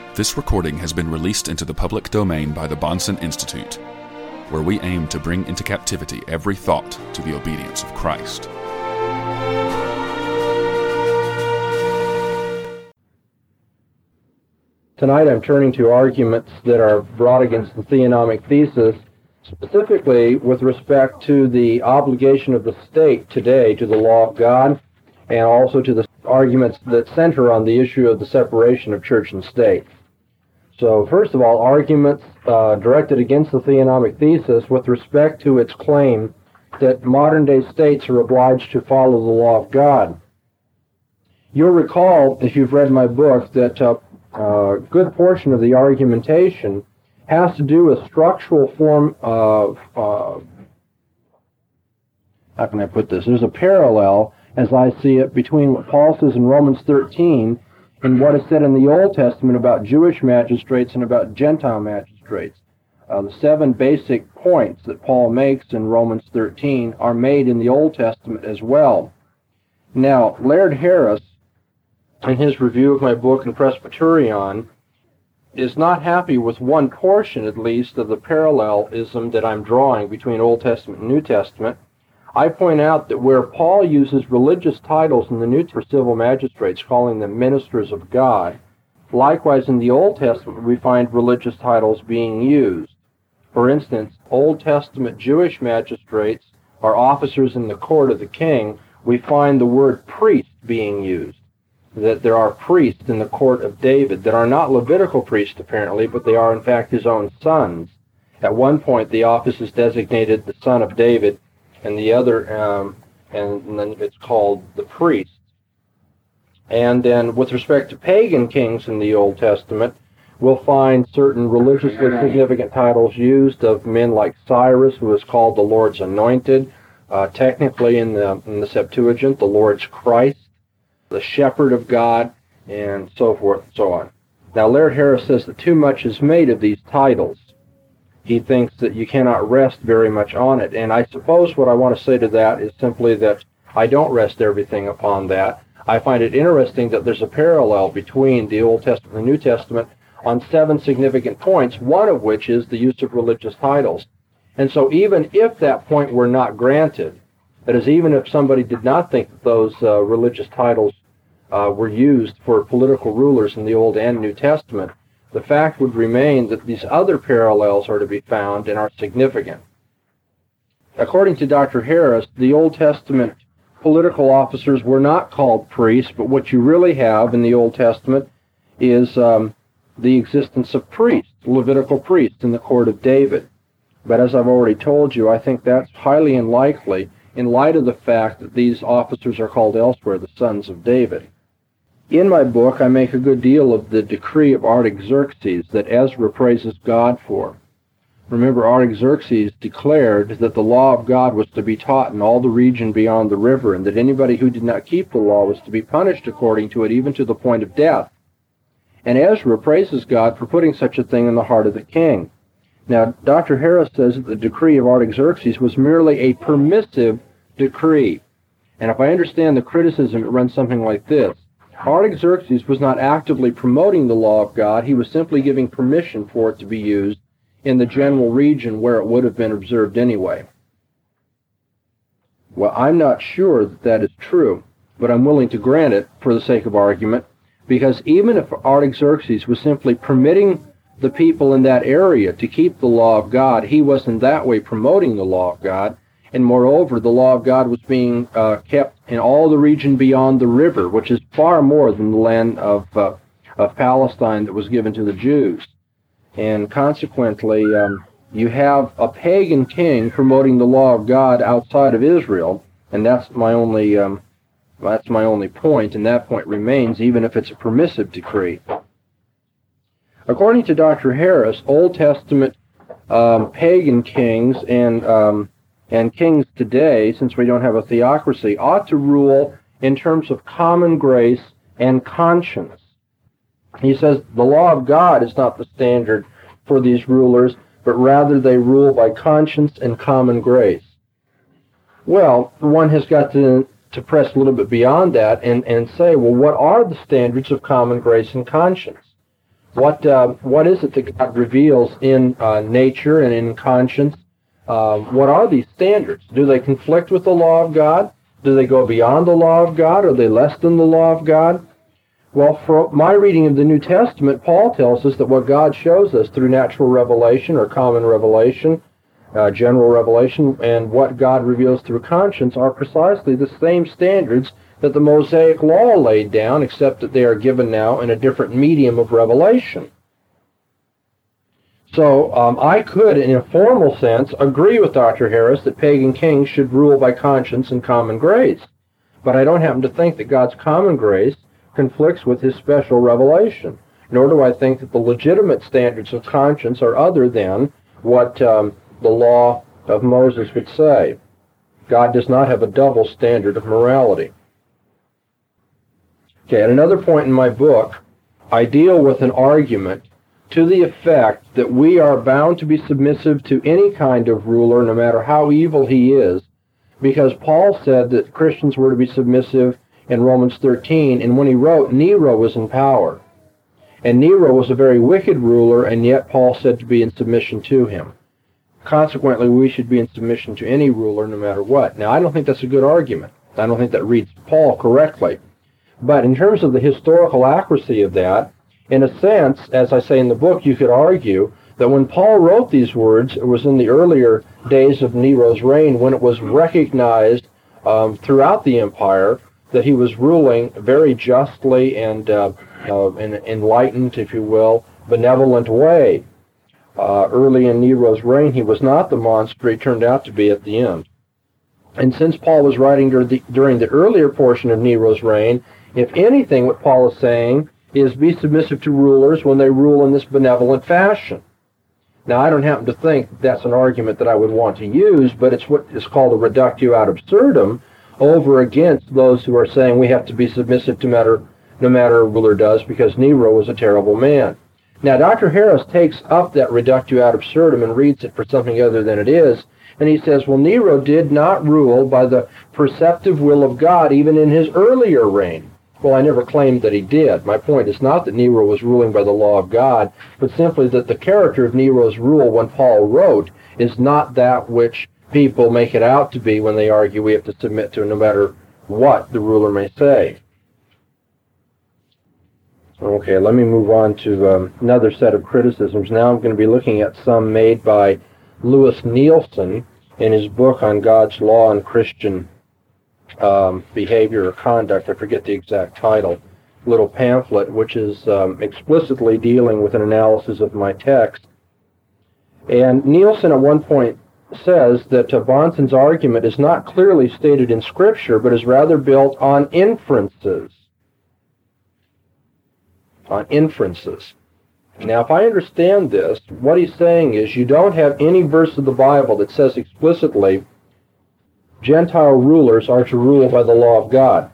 This recording has been released into the public domain by the Bahnsen Institute, where we aim to bring into captivity every thought to the obedience of Christ. Tonight I'm turning to arguments that are brought against the theonomic thesis, specifically with respect to the obligation of the state today to the law of God, and also to the arguments that center on the issue of the separation of church and state. So first of all, arguments directed against the theonomic thesis with respect to its claim that modern-day states are obliged to follow the law of God. You'll recall, if you've read my book, that a good portion of the argumentation has to do with structural form of, how can I put this? There's a parallel, as I see it, between what Paul says in Romans 13 and what is said in the Old Testament about Jewish magistrates and about Gentile magistrates. The 7 basic points that Paul makes in Romans 13 are made in the Old Testament as well. Now, Laird Harris, in his review of my book in Presbyterion, is not happy with one portion, at least, of the parallelism that I'm drawing between Old Testament and New Testament. I point out that where Paul uses religious titles in the New Testament for civil magistrates, calling them ministers of God, likewise in the Old Testament we find religious titles being used. For instance, Old Testament Jewish magistrates are officers in the court of the king. We find the word priest being used, that there are priests in the court of David that are not Levitical priests apparently, but they are in fact his own sons. At one point the office is designated the son of David, and the other, and then it's called the priest. And then with respect to pagan kings in the Old Testament, we'll find certain religiously significant titles used of men like Cyrus, who is called the Lord's Anointed, technically in the Septuagint, the Lord's Christ, the Shepherd of God, and so forth and so on. Now, Laird Harris says that too much is made of these titles. He thinks that you cannot rest very much on it. And I suppose what I want to say to that is simply that I don't rest everything upon that. I find it interesting that there's a parallel between the Old Testament and the New Testament on 7 significant points, one of which is the use of religious titles. And so even if that point were not granted, that is, even if somebody did not think that those religious titles were used for political rulers in the Old and New Testament, the fact would remain that these other parallels are to be found and are significant. According to Dr. Harris, the Old Testament political officers were not called priests, but what you really have in the Old Testament is the existence of priests, Levitical priests in the court of David. But as I've already told you, I think that's highly unlikely in light of the fact that these officers are called elsewhere the sons of David. In my book, I make a good deal of the decree of Artaxerxes that Ezra praises God for. Remember, Artaxerxes declared that the law of God was to be taught in all the region beyond the river, and that anybody who did not keep the law was to be punished according to it, even to the point of death. And Ezra praises God for putting such a thing in the heart of the king. Now, Dr. Harris says that the decree of Artaxerxes was merely a permissive decree. And if I understand the criticism, it runs something like this. Artaxerxes was not actively promoting the law of God. He was simply giving permission for it to be used in the general region where it would have been observed anyway. Well, I'm not sure that that is true, but I'm willing to grant it for the sake of argument, because even if Artaxerxes was simply permitting the people in that area to keep the law of God, he was in that way promoting the law of God. And moreover, the law of God was being kept in all the region beyond the river, which is far more than the land of Palestine that was given to the Jews. And consequently, you have a pagan king promoting the law of God outside of Israel, and that's my only point, and that point remains, even if it's a permissive decree. According to Dr. Harris, Old Testament pagan kings and kings today, since we don't have a theocracy, ought to rule in terms of common grace and conscience. He says the law of God is not the standard for these rulers, but rather they rule by conscience and common grace. Well, one has got to press a little bit beyond that and say, well, what are the standards of common grace and conscience? What is it that God reveals in nature and in conscience? What are these standards? Do they conflict with the law of God? Do they go beyond the law of God? Are they less than the law of God? Well, for my reading of the New Testament, Paul tells us that what God shows us through natural revelation or common revelation, general revelation, and what God reveals through conscience are precisely the same standards that the Mosaic Law laid down, except that they are given now in a different medium of revelation. So I could, in a formal sense, agree with Dr. Harris that pagan kings should rule by conscience and common grace. But I don't happen to think that God's common grace conflicts with his special revelation, nor do I think that the legitimate standards of conscience are other than what the law of Moses would say. God does not have a double standard of morality. Okay, at another point in my book, I deal with an argument to the effect that we are bound to be submissive to any kind of ruler, no matter how evil he is, because Paul said that Christians were to be submissive in Romans 13, and when he wrote, Nero was in power. And Nero was a very wicked ruler, and yet Paul said to be in submission to him. Consequently, we should be in submission to any ruler, no matter what. Now, I don't think that's a good argument. I don't think that reads Paul correctly. But in terms of the historical accuracy of that, in a sense, as I say in the book, you could argue that when Paul wrote these words, it was in the earlier days of Nero's reign, when it was recognized throughout the empire that he was ruling very justly and in an enlightened, if you will, benevolent way. Early in Nero's reign, he was not the monster he turned out to be at the end. And since Paul was writing during the earlier portion of Nero's reign, if anything, what Paul is saying is be submissive to rulers when they rule in this benevolent fashion. Now, I don't happen to think that's an argument that I would want to use, but it's what is called a reductio ad absurdum over against those who are saying we have to be submissive to no matter what a ruler does because Nero was a terrible man. Now, Dr. Harris takes up that reductio ad absurdum and reads it for something other than it is, and he says, well, Nero did not rule by the perceptive will of God even in his earlier reign. Well, I never claimed that he did. My point is not that Nero was ruling by the law of God, but simply that the character of Nero's rule when Paul wrote is not that which people make it out to be when they argue we have to submit to no matter what the ruler may say. Okay, let me move on to another set of criticisms. Now I'm going to be looking at some made by Louis Nielsen in his book on God's law and Christian behavior or conduct. I forget the exact title. Little pamphlet, which is explicitly dealing with an analysis of my text. And Nielsen at one point says that Bahnsen's argument is not clearly stated in Scripture, but is rather built on inferences. On inferences. Now, if I understand this, what he's saying is you don't have any verse of the Bible that says explicitly Gentile rulers are to rule by the law of God.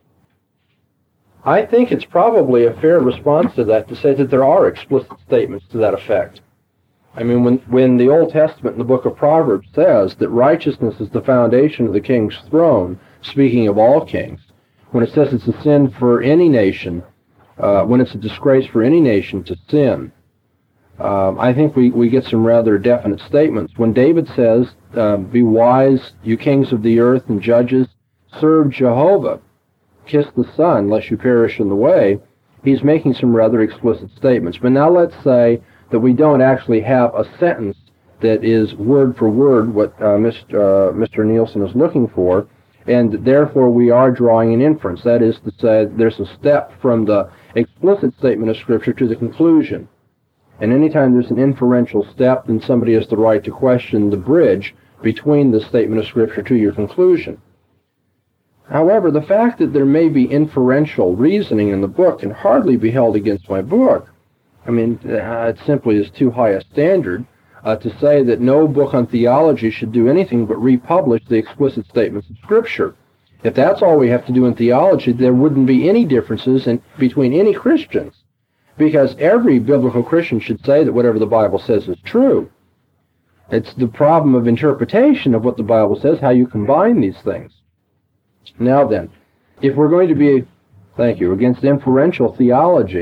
I think it's probably a fair response to that to say that there are explicit statements to that effect. I mean, when the Old Testament in the book of Proverbs says that righteousness is the foundation of the king's throne, speaking of all kings, when it says it's a sin for any nation, when it's a disgrace for any nation to sin, I think we get some rather definite statements. When David says, be wise, you kings of the earth and judges, serve Jehovah, kiss the Son, lest you perish in the way, he's making some rather explicit statements. But now let's say that we don't actually have a sentence that is word for word what Mr. Nielsen is looking for, and therefore we are drawing an inference. That is to say, there's a step from the explicit statement of Scripture to the conclusion. And anytime there's an inferential step, then somebody has the right to question the bridge between the statement of Scripture to your conclusion. However, the fact that there may be inferential reasoning in the book can hardly be held against my book. I mean, it simply is too high a standard to say that no book on theology should do anything but republish the explicit statements of Scripture. If that's all we have to do in theology, there wouldn't be any differences between any Christians, because every biblical Christian should say that whatever the Bible says is true. It's the problem of interpretation of what the Bible says, how you combine these things. Now then, if we're going to be, against inferential theology,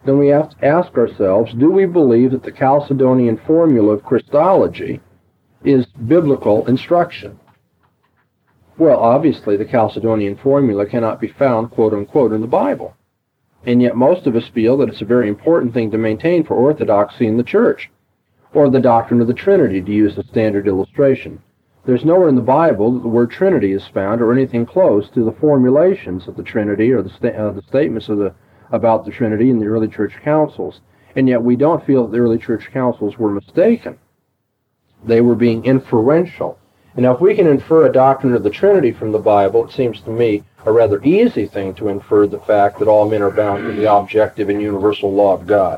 then we have to ask ourselves, do we believe that the Chalcedonian formula of Christology is biblical instruction? Well, obviously, the Chalcedonian formula cannot be found, quote-unquote, in the Bible. And yet most of us feel that it's a very important thing to maintain for orthodoxy in the church, or the doctrine of the Trinity, to use a standard illustration. There's nowhere in the Bible that the word Trinity is found, or anything close to the formulations of the Trinity, or the statements about the Trinity in the early church councils. And yet we don't feel that the early church councils were mistaken. They were being inferential. And now if we can infer a doctrine of the Trinity from the Bible, it seems to me a rather easy thing to infer the fact that all men are bound to the objective and universal law of God.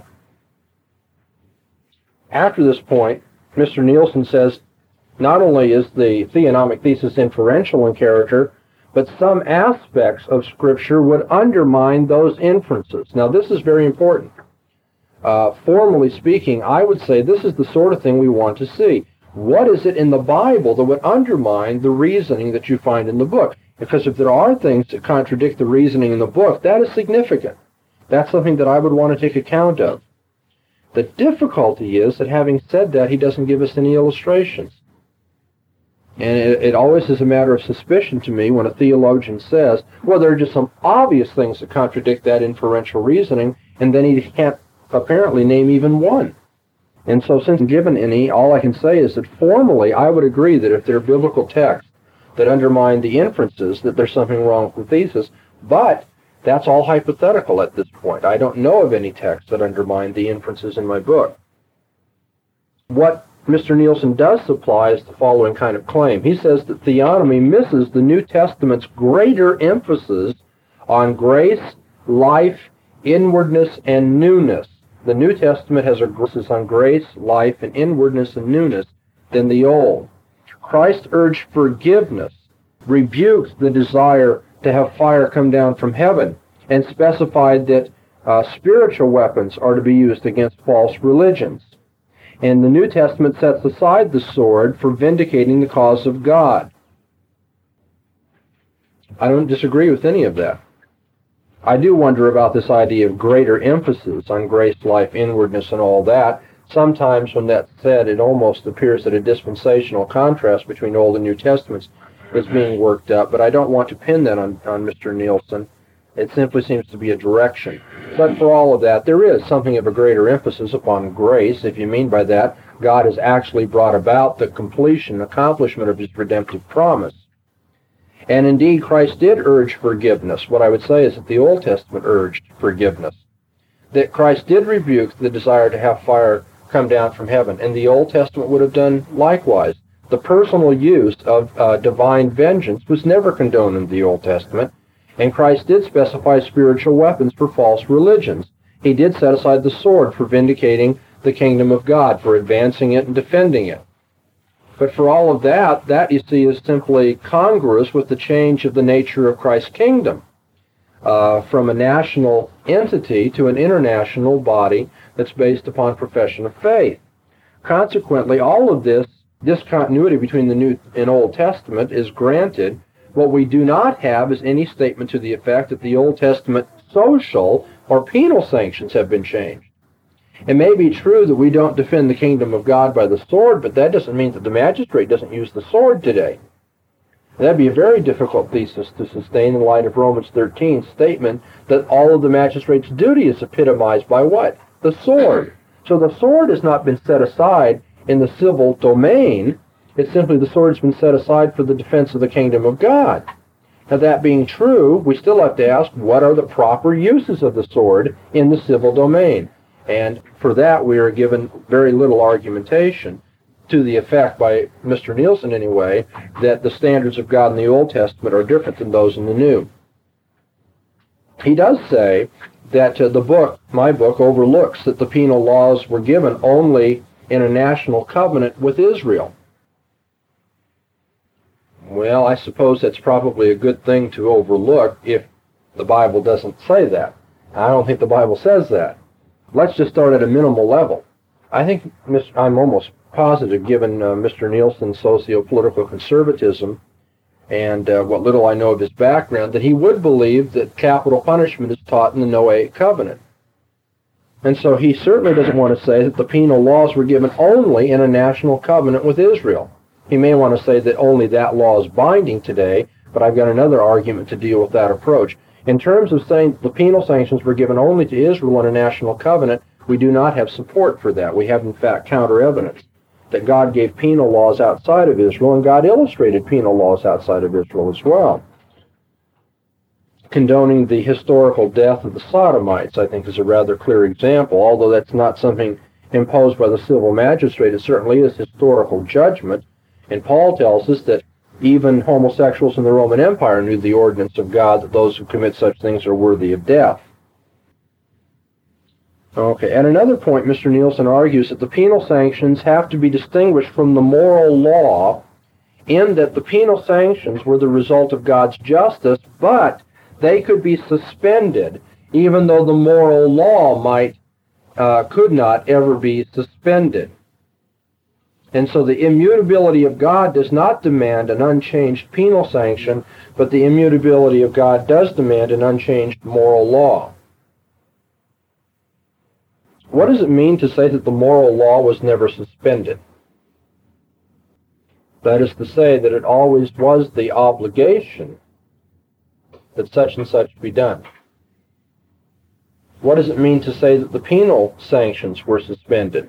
After this point, Mr. Nielsen says, not only is the theonomic thesis inferential in character, but some aspects of Scripture would undermine those inferences. Now, this is very important. Formally speaking, I would say this is the sort of thing we want to see. What is it in the Bible that would undermine the reasoning that you find in the book? Because if there are things that contradict the reasoning in the book, that is significant. That's something that I would want to take account of. The difficulty is that having said that, he doesn't give us any illustrations. And it always is a matter of suspicion to me when a theologian says, well, there are just some obvious things that contradict that inferential reasoning, and then he can't apparently name even one. And so since given any, all I can say is that formally I would agree that if there are biblical texts that undermine the inferences, that there's something wrong with the thesis, but that's all hypothetical at this point. I don't know of any texts that undermine the inferences in my book. What Mr. Nielsen does supply is the following kind of claim. He says that theonomy misses the New Testament's greater emphasis on grace, life, inwardness, and newness. The New Testament has a emphasis on grace, life, and inwardness and newness than the Old. Christ urged forgiveness, rebuked the desire to have fire come down from heaven, and specified that spiritual weapons are to be used against false religions. And the New Testament sets aside the sword for vindicating the cause of God. I don't disagree with any of that. I do wonder about this idea of greater emphasis on grace, life, inwardness, and all that. Sometimes when that's said, it almost appears that a dispensational contrast between Old and New Testaments is being worked up, but I don't want to pin that on Mr. Nielsen. It simply seems to be a direction. But for all of that, there is something of a greater emphasis upon grace. If you mean by that, God has actually brought about the completion, accomplishment of his redemptive promise. And indeed, Christ did urge forgiveness. What I would say is that the Old Testament urged forgiveness. That Christ did rebuke the desire to have fire come down from heaven, and the Old Testament would have done likewise. The personal use of divine vengeance was never condoned in the Old Testament, and Christ did specify spiritual weapons for false religions. He did set aside the sword for vindicating the kingdom of God, for advancing it and defending it. But for all of that, that, you see, is simply congruous with the change of the nature of Christ's kingdom, from a national entity to an international body that's based upon profession of faith. Consequently, all of this discontinuity between the New and Old Testament is granted. What we do not have is any statement to the effect that the Old Testament social or penal sanctions have been changed. It may be true that we don't defend the kingdom of God by the sword, but that doesn't mean that the magistrate doesn't use the sword today. That'd be a very difficult thesis to sustain in light of Romans 13's statement that all of the magistrate's duty is epitomized by what? The sword. So the sword has not been set aside in the civil domain. It's simply the sword has been set aside for the defense of the kingdom of God. Now, that being true, we still have to ask, what are the proper uses of the sword in the civil domain? And for that, we are given very little argumentation, to the effect by Mr. Nielsen anyway, that the standards of God in the Old Testament are different than those in the New. He does say that my book, overlooks that the penal laws were given only in a national covenant with Israel. Well, I suppose that's probably a good thing to overlook if the Bible doesn't say that. I don't think the Bible says that. Let's just start at a minimal level. I think I'm almost positive, given Mr. Nielsen's socio-political conservatism and what little I know of his background, that he would believe that capital punishment is taught in the Noahic covenant. And so he certainly doesn't want to say that the penal laws were given only in a national covenant with Israel. He may want to say that only that law is binding today, but I've got another argument to deal with that approach. In terms of saying the penal sanctions were given only to Israel in a national covenant, we do not have support for that. We have, in fact, counter evidence that God gave penal laws outside of Israel, and God illustrated penal laws outside of Israel as well. Condoning the historical death of the Sodomites, I think, is a rather clear example. Although that's not something imposed by the civil magistrate, it certainly is historical judgment. And Paul tells us that even homosexuals in the Roman Empire knew the ordinance of God, that those who commit such things are worthy of death. Okay, at another point, Mr. Nielsen argues that the penal sanctions have to be distinguished from the moral law, in that the penal sanctions were the result of God's justice, but they could be suspended, even though the moral law could not ever be suspended. And so the immutability of God does not demand an unchanged penal sanction, but the immutability of God does demand an unchanged moral law. What does it mean to say that the moral law was never suspended? That is to say that it always was the obligation that such and such be done. What does it mean to say that the penal sanctions were suspended?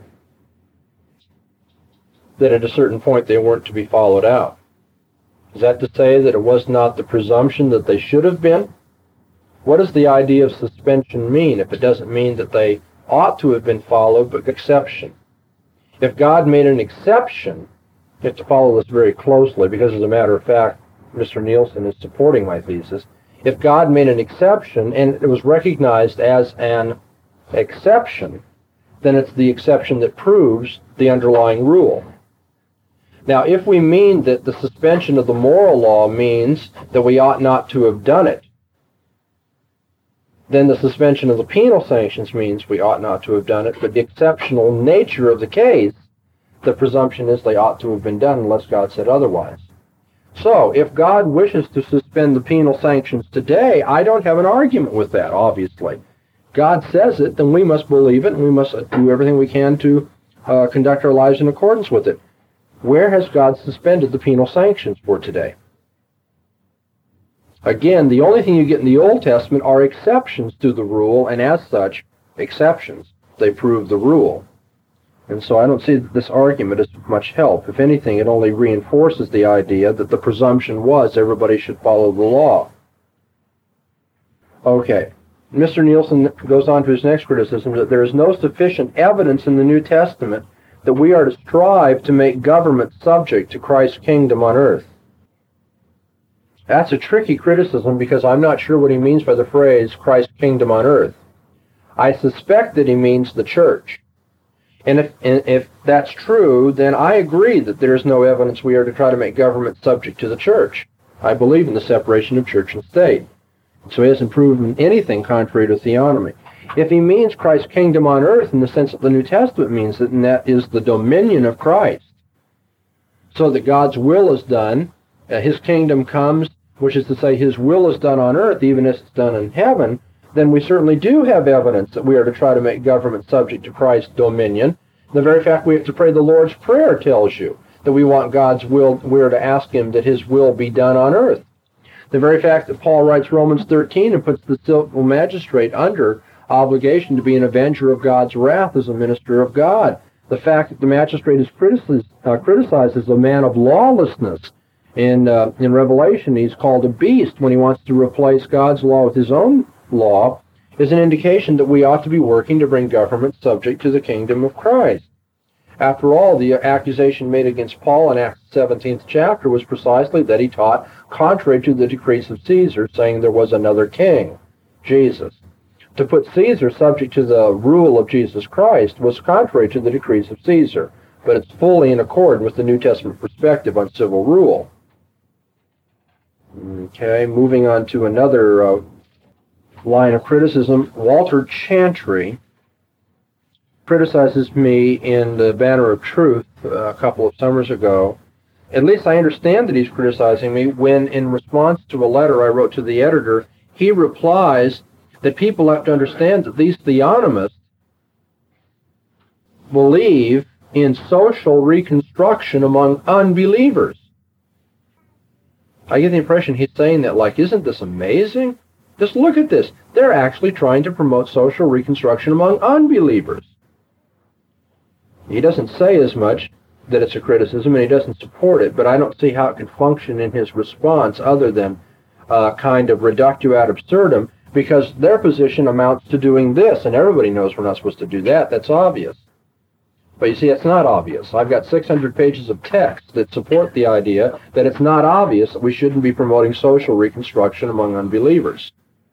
That at a certain point they weren't to be followed out. Is that to say that it was not the presumption that they should have been? What does the idea of suspension mean if it doesn't mean that they ought to have been followed, but exception? If God made an exception, you have to follow this very closely, because as a matter of fact, Mr. Nielsen is supporting my thesis. If God made an exception and it was recognized as an exception, then it's the exception that proves the underlying rule. Now, if we mean that the suspension of the moral law means that we ought not to have done it, then the suspension of the penal sanctions means we ought not to have done it, but the exceptional nature of the case, the presumption is they ought to have been done unless God said otherwise. So, if God wishes to suspend the penal sanctions today, I don't have an argument with that, obviously. God says it, then we must believe it, and we must do everything we can to conduct our lives in accordance with it. Where has God suspended the penal sanctions for today? Again, the only thing you get in the Old Testament are exceptions to the rule, and as such, exceptions. They prove the rule. And so I don't see that this argument is of much help. If anything, it only reinforces the idea that the presumption was everybody should follow the law. Okay. Mr. Nielsen goes on to his next criticism that there is no sufficient evidence in the New Testament that we are to strive to make government subject to Christ's kingdom on earth. That's a tricky criticism, because I'm not sure what he means by the phrase Christ's kingdom on earth. I suspect that he means the church. And if that's true, then I agree that there is no evidence we are to try to make government subject to the church. I believe in the separation of church and state. So he hasn't proven anything contrary to theonomy. If he means Christ's kingdom on earth in the sense that the New Testament means it, and that is the dominion of Christ, so that God's will is done, his kingdom comes, which is to say his will is done on earth even as it's done in heaven, then we certainly do have evidence that we are to try to make government subject to Christ's dominion. The very fact we have to pray the Lord's Prayer tells you that we want God's will, we are to ask him that his will be done on earth. The very fact that Paul writes Romans 13 and puts the civil magistrate under obligation to be an avenger of God's wrath as a minister of God. The fact that the magistrate is criticized as a man of lawlessness. In Revelation, he's called a beast when he wants to replace God's law with his own law, is an indication that we ought to be working to bring government subject to the kingdom of Christ. After all, the accusation made against Paul in Acts 17th chapter was precisely that he taught contrary to the decrees of Caesar, saying there was another king, Jesus. To put Caesar subject to the rule of Jesus Christ was contrary to the decrees of Caesar, but it's fully in accord with the New Testament perspective on civil rule. Okay, moving on to another line of criticism. Walter Chantry criticizes me in the Banner of Truth a couple of summers ago. At least I understand that he's criticizing me when, in response to a letter I wrote to the editor, he replies that people have to understand that these theonomists believe in social reconstruction among unbelievers. I get the impression he's saying that, like, isn't this amazing? Just look at this. They're actually trying to promote social reconstruction among unbelievers. He doesn't say as much that it's a criticism, and he doesn't support it, but I don't see how it could function in his response other than kind of reductio ad absurdum, because their position amounts to doing this, and everybody knows we're not supposed to do that. That's obvious. But you see, it's not obvious. I've got 600 pages of text that support the idea that it's not obvious that we shouldn't be promoting social reconstruction among unbelievers.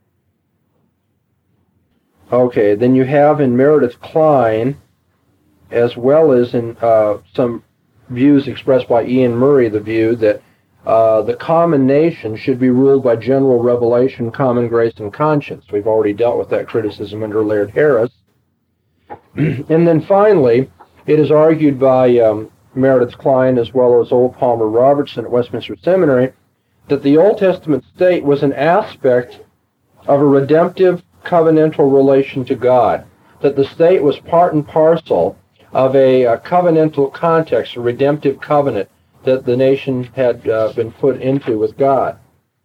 Okay, then you have in Meredith Kline, as well as in some views expressed by Ian Murray, the view that the common nation should be ruled by general revelation, common grace, and conscience. We've already dealt with that criticism under Laird Harris. And then finally, it is argued by Meredith Kline as well as O. Palmer Robertson at Westminster Seminary that the Old Testament state was an aspect of a redemptive covenantal relation to God, that the state was part and parcel of a covenantal context, a redemptive covenant that the nation had been put into with God.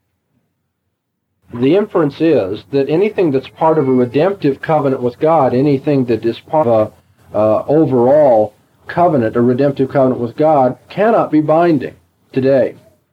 The inference is that anything that's part of a redemptive covenant with God, anything that is part of a overall covenant, a redemptive covenant with God, cannot be binding today.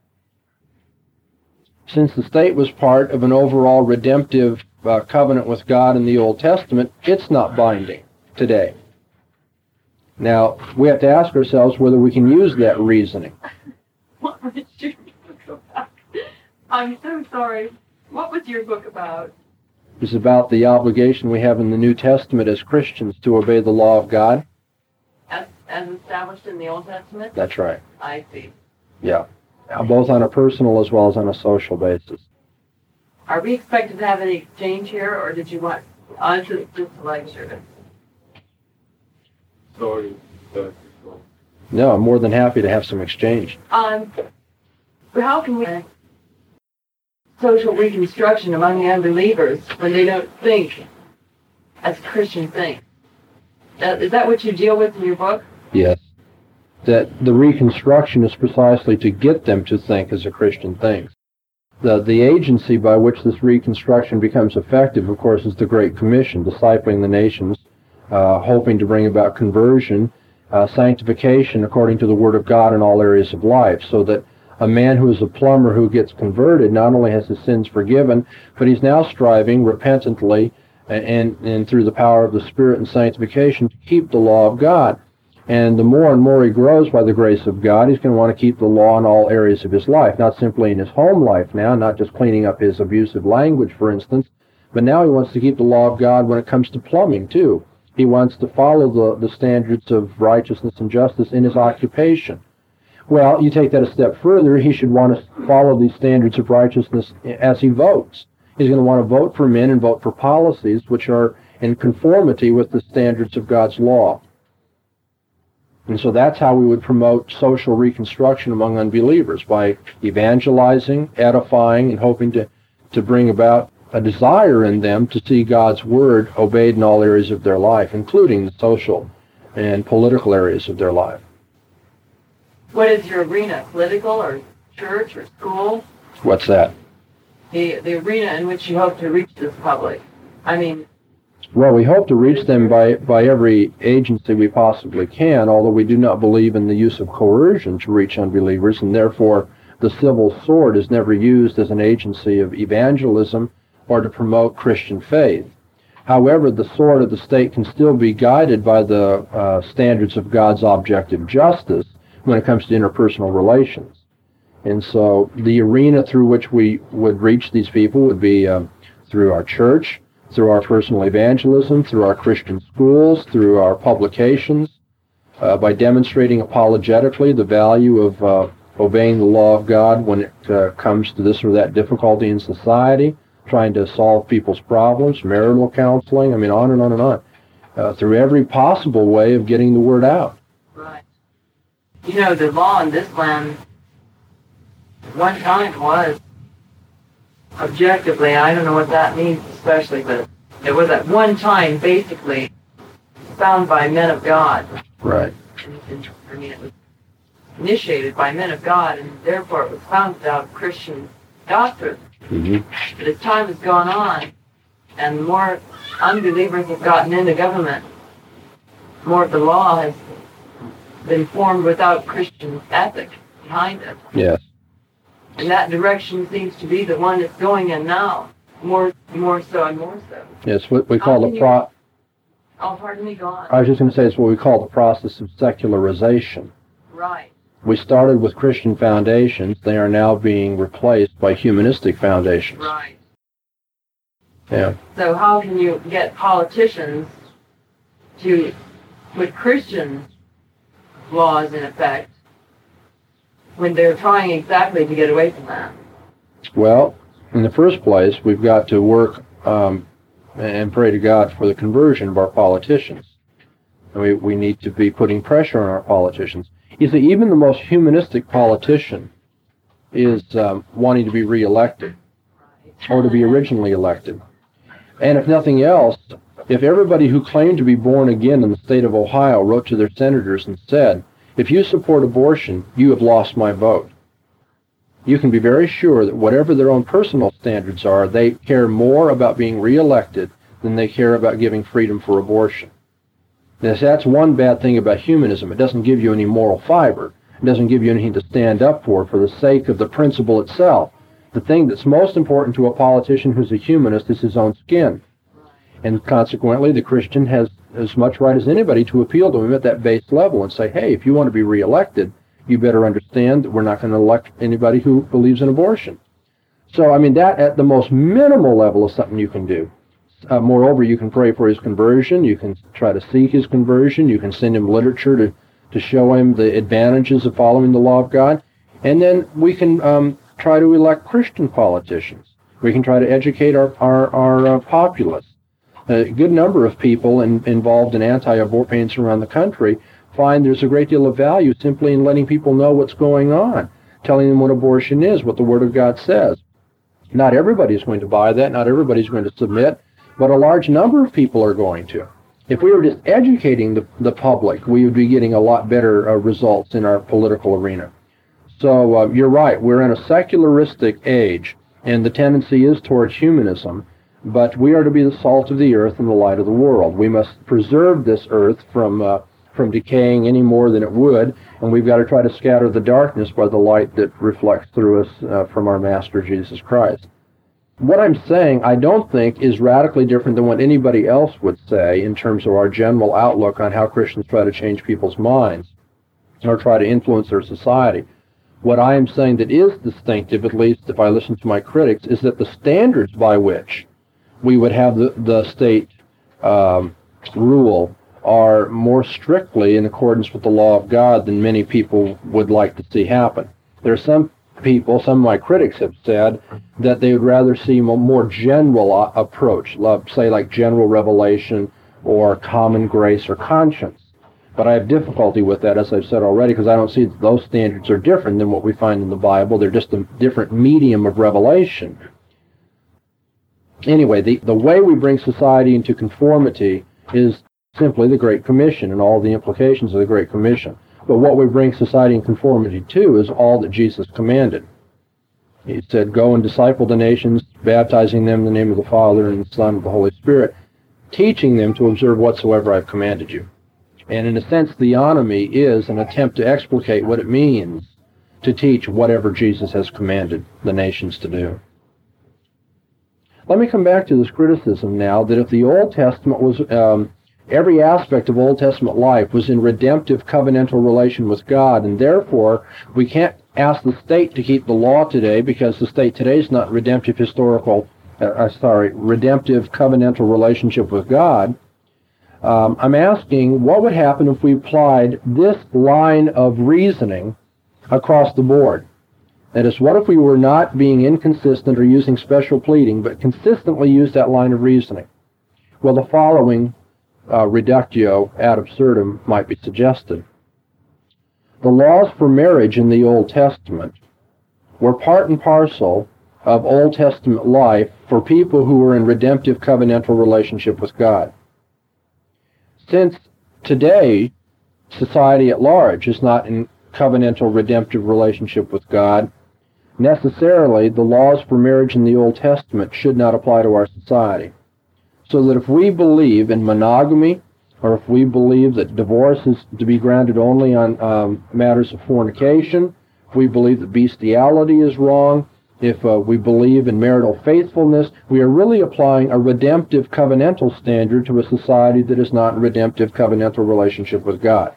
Since the state was part of an overall redemptive covenant with God in the Old Testament, it's not binding today. Now, we have to ask ourselves whether we can use that reasoning. What was your book about? I'm so sorry. What was your book about? It's about the obligation we have in the New Testament as Christians to obey the law of God. As established in the Old Testament? That's right. I see. Yeah. Both on a personal as well as on a social basis. Are we expected to have any exchange here, or did you want us to just a lecture? Sorry. No, I'm more than happy to have some exchange. How can we social reconstruction among the unbelievers when they don't think as Christians think? Is that what you deal with in your book? Yes. That the reconstruction is precisely to get them to think as a Christian thinks. The agency by which this reconstruction becomes effective, of course, is the Great Commission, discipling the nations, hoping to bring about conversion, sanctification according to the Word of God in all areas of life, so that a man who is a plumber who gets converted not only has his sins forgiven, but he's now striving repentantly and through the power of the Spirit and sanctification to keep the law of God. And the more and more he grows by the grace of God, he's going to want to keep the law in all areas of his life, not simply in his home life now, not just cleaning up his abusive language, for instance, but now he wants to keep the law of God when it comes to plumbing, too. He wants to follow the standards of righteousness and justice in his occupation. Well, you take that a step further, he should want to follow these standards of righteousness as he votes. He's going to want to vote for men and vote for policies which are in conformity with the standards of God's law. And so that's how we would promote social reconstruction among unbelievers, by evangelizing, edifying, and hoping to bring about a desire in them to see God's Word obeyed in all areas of their life, including the social and political areas of their life. What is your arena? Political or church or school? What's that? The arena in which you hope to reach this public. I mean... Well, we hope to reach them by every agency we possibly can, although we do not believe in the use of coercion to reach unbelievers, and therefore the civil sword is never used as an agency of evangelism or to promote Christian faith. However, the sword of the state can still be guided by the standards of God's objective justice when it comes to interpersonal relations. And so the arena through which we would reach these people would be through our church, through our personal evangelism, through our Christian schools, through our publications, by demonstrating apologetically the value of obeying the law of God when it comes to this or that difficulty in society, trying to solve people's problems, marital counseling, I mean, on and on and on, through every possible way of getting the word out. Right. You know, the law in this land, one time was, objectively, I don't know what that means especially, but it was at one time basically found by men of God. Right. I mean, it was initiated by men of God, and therefore it was founded out of Christian doctrine. Mm-hmm. But as time has gone on, and more unbelievers have gotten into government, more of the law has been formed without Christian ethic behind it. Yes. And that direction seems to be the one that's going in now, more so and more so. Yes, what we call the Oh, pardon me, go on. I was just going to say it's what we call the process of secularization. Right. We started with Christian foundations. They are now being replaced by humanistic foundations. Right. Yeah. So how can you get politicians to put Christian laws in effect when they're trying exactly to get away from that? Well, in the first place, we've got to work and pray to God for the conversion of our politicians. And we need to be putting pressure on our politicians. You see, even the most humanistic politician is wanting to be reelected or to be originally elected. And if nothing else, if everybody who claimed to be born again in the state of Ohio wrote to their senators and said, if you support abortion, you have lost my vote, you can be very sure that whatever their own personal standards are, they care more about being reelected than they care about giving freedom for abortion. Now, that's one bad thing about humanism. It doesn't give you any moral fiber. It doesn't give you anything to stand up for the sake of the principle itself. The thing that's most important to a politician who's a humanist is his own skin. And consequently, the Christian has as much right as anybody to appeal to him at that base level and say, hey, if you want to be reelected, you better understand that we're not going to elect anybody who believes in abortion. So, I mean, that at the most minimal level is something you can do. Moreover, you can pray for his conversion. You can try to seek his conversion. You can send him literature to show him the advantages of following the law of God. And then we can try to elect Christian politicians. We can try to educate our populace. A good number of people involved in anti-abortion campaigns around the country find there's a great deal of value simply in letting people know what's going on, telling them what abortion is, what the Word of God says. Not everybody's going to buy that. Not everybody's going to submit. But a large number of people are going to. If we were just educating the public, we would be getting a lot better results in our political arena. So you're right. We're in a secularistic age, and the tendency is towards humanism. But we are to be the salt of the earth and the light of the world. We must preserve this earth from decaying any more than it would, and we've got to try to scatter the darkness by the light that reflects through us from our Master Jesus Christ. What I'm saying, I don't think, is radically different than what anybody else would say in terms of our general outlook on how Christians try to change people's minds or try to influence their society. What I am saying that is distinctive, at least if I listen to my critics, is that the standards by which we would have the state rule are more strictly in accordance with the law of God than many people would like to see happen. There are some people, some of my critics have said that they would rather see a more general approach, say like general revelation or common grace or conscience. But I have difficulty with that, as I've said already, because I don't see that those standards are different than what we find in the Bible. They're just a different medium of revelation. Anyway, the way we bring society into conformity is simply the Great Commission and all the implications of the Great Commission. But what we bring society in conformity to is all that Jesus commanded. He said, go and disciple the nations, baptizing them in the name of the Father and the Son and the Holy Spirit, teaching them to observe whatsoever I've commanded you. And in a sense, theonomy is an attempt to explicate what it means to teach whatever Jesus has commanded the nations to do. Let me come back to this criticism now that if the Old Testament was, every aspect of Old Testament life was in redemptive covenantal relation with God, and therefore we can't ask the state to keep the law today because the state today is not redemptive redemptive covenantal relationship with God. I'm asking what would happen if we applied this line of reasoning across the board. That is, what if we were not being inconsistent or using special pleading, but consistently used that line of reasoning? Well, the following reductio ad absurdum might be suggested. The laws for marriage in the Old Testament were part and parcel of Old Testament life for people who were in redemptive covenantal relationship with God. since today society at large is not in covenantal redemptive relationship with God, necessarily the laws for marriage in the Old Testament should not apply to our society. So that if we believe in monogamy, or if we believe that divorce is to be granted only on matters of fornication, if we believe that bestiality is wrong, if we believe in marital faithfulness, we are really applying a redemptive covenantal standard to a society that is not in redemptive covenantal relationship with God.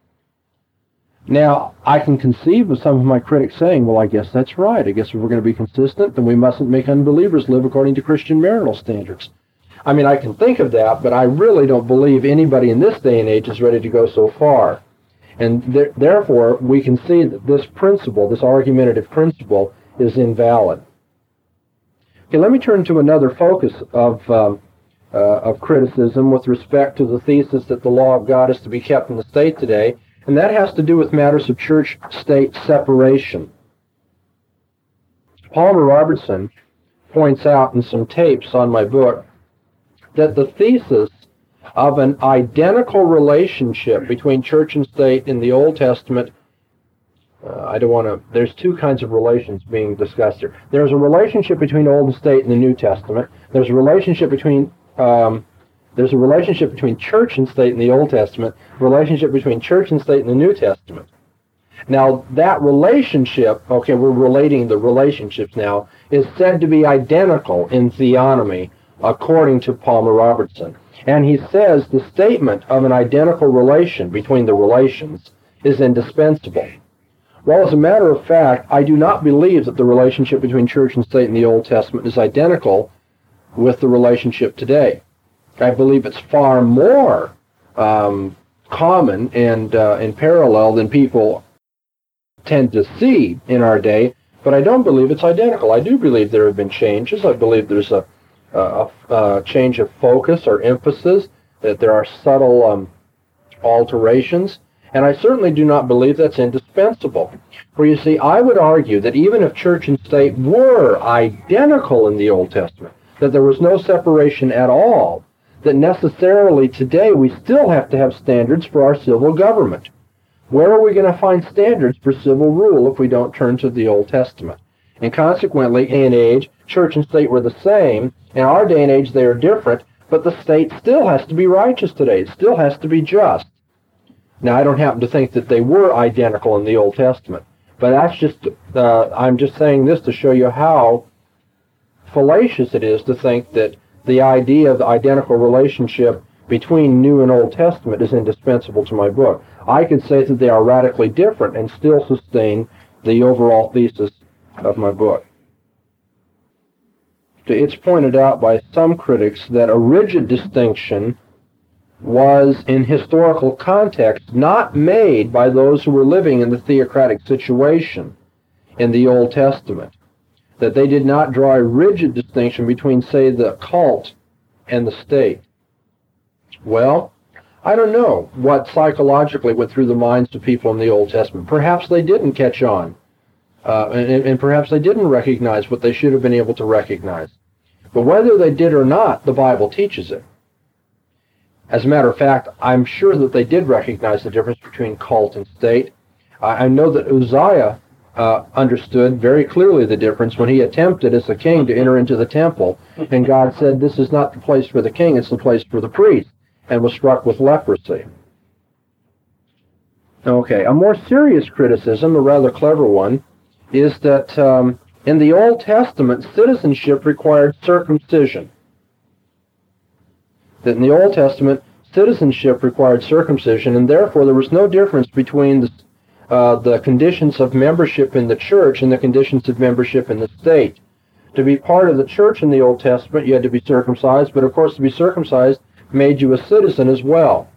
Now, I can conceive of some of my critics saying, well, I guess that's right. I guess if we're going to be consistent, then we mustn't make unbelievers live according to Christian marital standards. I mean, I can think of that, but I really don't believe anybody in this day and age is ready to go so far. And therefore, we can see that this principle, this argumentative principle, is invalid. Okay, let me turn to another focus of criticism with respect to the thesis that the law of God is to be kept in the state today, and that has to do with matters of church-state separation. Palmer Robertson points out in some tapes on my book that the thesis of an identical relationship between church and state in the Old Testament, there's two kinds of relations being discussed here. There's a relationship between Old and state in the New Testament. There's a relationship between church and state in the Old Testament, a relationship between church and state in the New Testament. Now, that relationship, okay, we're relating the relationships now, is said to be identical in theonomy, according to Palmer Robertson. And he says the statement of an identical relation between the relations is indispensable. Well, as a matter of fact, I do not believe that the relationship between church and state in the Old Testament is identical with the relationship today. I believe it's far more common and parallel than people tend to see in our day, but I don't believe it's identical. I do believe there have been changes. I believe there's a change of focus or emphasis, that there are subtle alterations, and I certainly do not believe that's indispensable. For you see, I would argue that even if church and state were identical in the Old Testament, that there was no separation at all, that necessarily today we still have to have standards for our civil government. Where are we going to find standards for civil rule if we don't turn to the Old Testament? And consequently, in age, church and state were the same. In our day and age, they are different, but the state still has to be righteous today. It still has to be just. Now, I don't happen to think that they were identical in the Old Testament, but that's just, I'm just saying this to show you how fallacious it is to think that the idea of the identical relationship between New and Old Testament is indispensable to my book. I could say that they are radically different and still sustain the overall thesis of my book. It's pointed out by some critics that a rigid distinction was, in historical context, not made by those who were living in the theocratic situation in the Old Testament, that they did not draw a rigid distinction between, say, the cult and the state. Well, I don't know what psychologically went through the minds of people in the Old Testament. Perhaps they didn't catch on, and perhaps they didn't recognize what they should have been able to recognize. But whether they did or not, the Bible teaches it. As a matter of fact, I'm sure that they did recognize the difference between cult and state. I know that Uzziah understood very clearly the difference when he attempted as a king to enter into the temple, and God said, this is not the place for the king, it's the place for the priest, and was struck with leprosy. Okay, a more serious criticism, a rather clever one, is that in the Old Testament, citizenship required circumcision. That in the Old Testament, citizenship required circumcision, and therefore there was no difference between the conditions of membership in the church and the conditions of membership in the state. To be part of the church in the Old Testament, you had to be circumcised, but of course to be circumcised made you a citizen as well.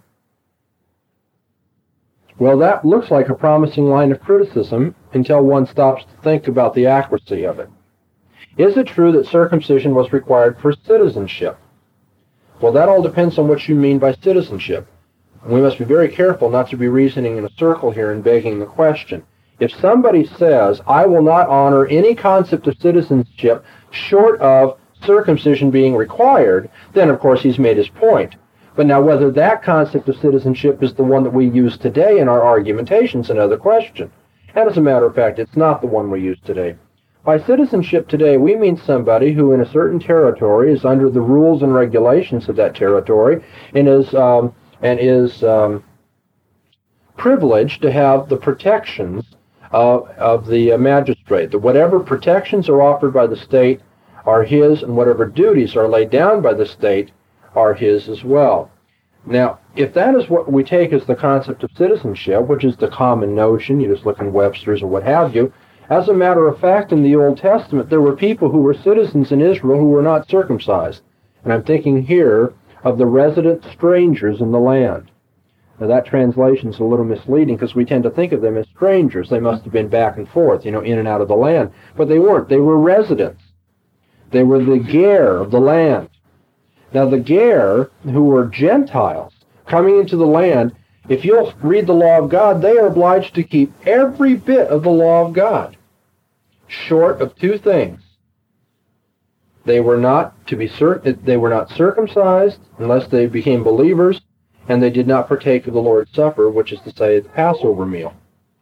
Well, that looks like a promising line of criticism until one stops to think about the accuracy of it. Is it true that circumcision was required for citizenship? Well, that all depends on what you mean by citizenship. We must be very careful not to be reasoning in a circle here and begging the question. If somebody says, I will not honor any concept of citizenship short of circumcision being required, then of course he's made his point. But now whether that concept of citizenship is the one that we use today in our argumentation is another question. And as a matter of fact, it's not the one we use today. By citizenship today, we mean somebody who in a certain territory is under the rules and regulations of that territory and is privileged to have the protections of the magistrate. That whatever protections are offered by the state are his, and whatever duties are laid down by the state are his as well. Now, if that is what we take as the concept of citizenship, which is the common notion, you just look in Webster's or what have you, as a matter of fact, in the Old Testament, there were people who were citizens in Israel who were not circumcised. And I'm thinking here of the resident strangers in the land. Now, that translation is a little misleading because we tend to think of them as strangers. They must have been back and forth, in and out of the land. But they weren't. They were residents. They were the ger of the land. Now, the ger, who were Gentiles, coming into the land, if you'll read the law of God, they are obliged to keep every bit of the law of God, short of two things. They were not circumcised unless they became believers, and they did not partake of the Lord's Supper, which is to say the Passover meal.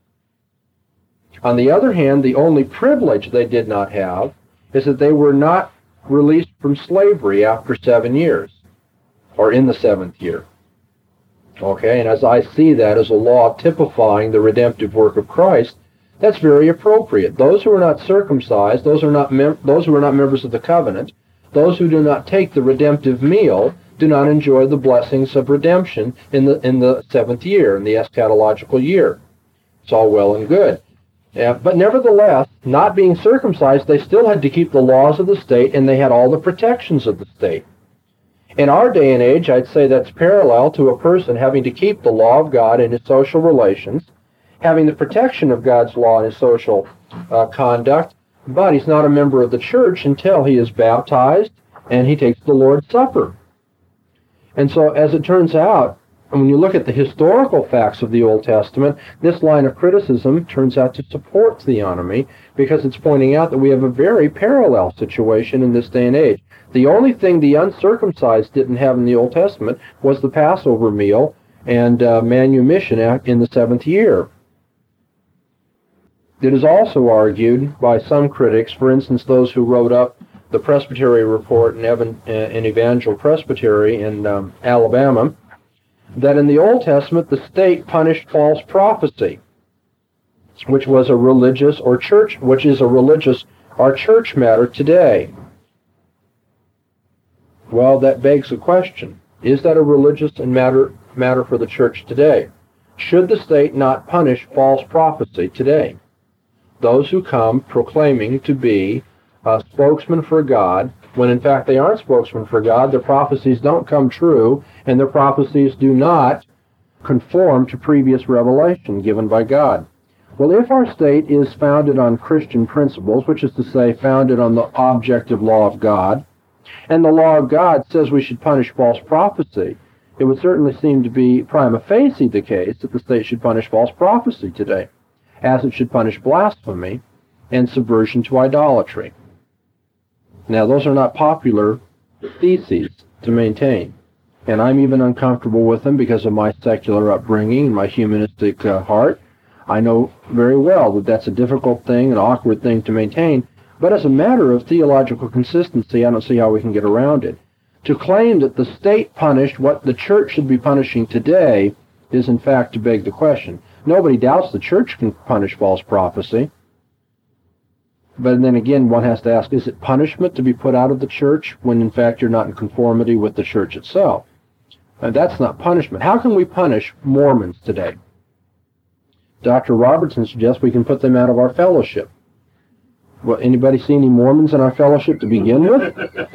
On the other hand, the only privilege they did not have is that they were not released from slavery after 7 years, or in the 7th year. Okay, and as I see that as a law typifying the redemptive work of Christ, that's very appropriate. Those who are not circumcised, those who are not members of the covenant, those who do not take the redemptive meal, do not enjoy the blessings of redemption in the 7th year, in the eschatological year. It's all well and good. But nevertheless, not being circumcised, they still had to keep the laws of the state, and they had all the protections of the state. In our day and age, I'd say that's parallel to a person having to keep the law of God in his social relations, having the protection of God's law in his social conduct, but he's not a member of the church until he is baptized and he takes the Lord's Supper. And so, as it turns out, and when you look at the historical facts of the Old Testament, this line of criticism turns out to support theonomy because it's pointing out that we have a very parallel situation in this day and age. The only thing the uncircumcised didn't have in the Old Testament was the Passover meal and manumission in the 7th year. It is also argued by some critics, for instance, those who wrote up the Presbytery Report in Evangel Presbytery in Alabama, that in the Old Testament the state punished false prophecy, which was a religious or church matter today. Well, that begs the question: is that a religious and matter for the church today? Should the state not punish false prophecy today? Those who come proclaiming to be spokesmen for God, when in fact they aren't spokesmen for God, their prophecies don't come true, and their prophecies do not conform to previous revelation given by God. Well, if our state is founded on Christian principles, which is to say founded on the objective law of God, and the law of God says we should punish false prophecy, it would certainly seem to be prima facie the case that the state should punish false prophecy today, as it should punish blasphemy and subversion to idolatry. Now, those are not popular theses to maintain, and I'm even uncomfortable with them because of my secular upbringing and my humanistic heart. I know very well that that's a difficult thing, an awkward thing to maintain, but as a matter of theological consistency, I don't see how we can get around it. To claim that the state punished what the church should be punishing today is in fact to beg the question. Nobody doubts the church can punish false prophecy. But then again, one has to ask, is it punishment to be put out of the church when in fact you're not in conformity with the church itself? And that's not punishment. How can we punish Mormons today? Dr. Robertson suggests we can put them out of our fellowship. Well, anybody see any Mormons in our fellowship to begin with?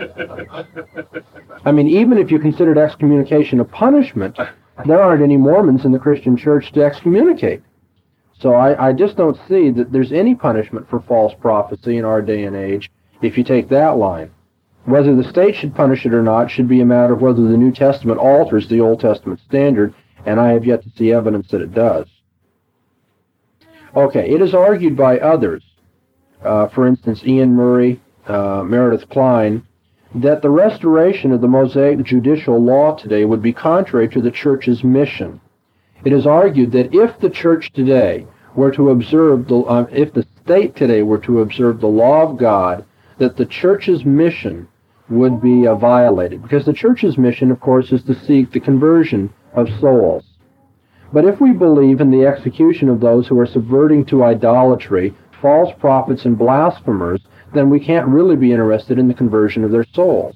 I mean, even if you considered excommunication a punishment, there aren't any Mormons in the Christian church to excommunicate. So I just don't see that there's any punishment for false prophecy in our day and age if you take that line. Whether the state should punish it or not should be a matter of whether the New Testament alters the Old Testament standard, and I have yet to see evidence that it does. Okay, it is argued by others, for instance, Ian Murray, Meredith Kline, that the restoration of the Mosaic judicial law today would be contrary to the church's mission. It is argued that if the church today were to observe, if the state today were to observe the law of God, that the church's mission would be violated. Because the church's mission, of course, is to seek the conversion of souls. But if we believe in the execution of those who are subverting to idolatry, false prophets and blasphemers, then we can't really be interested in the conversion of their souls.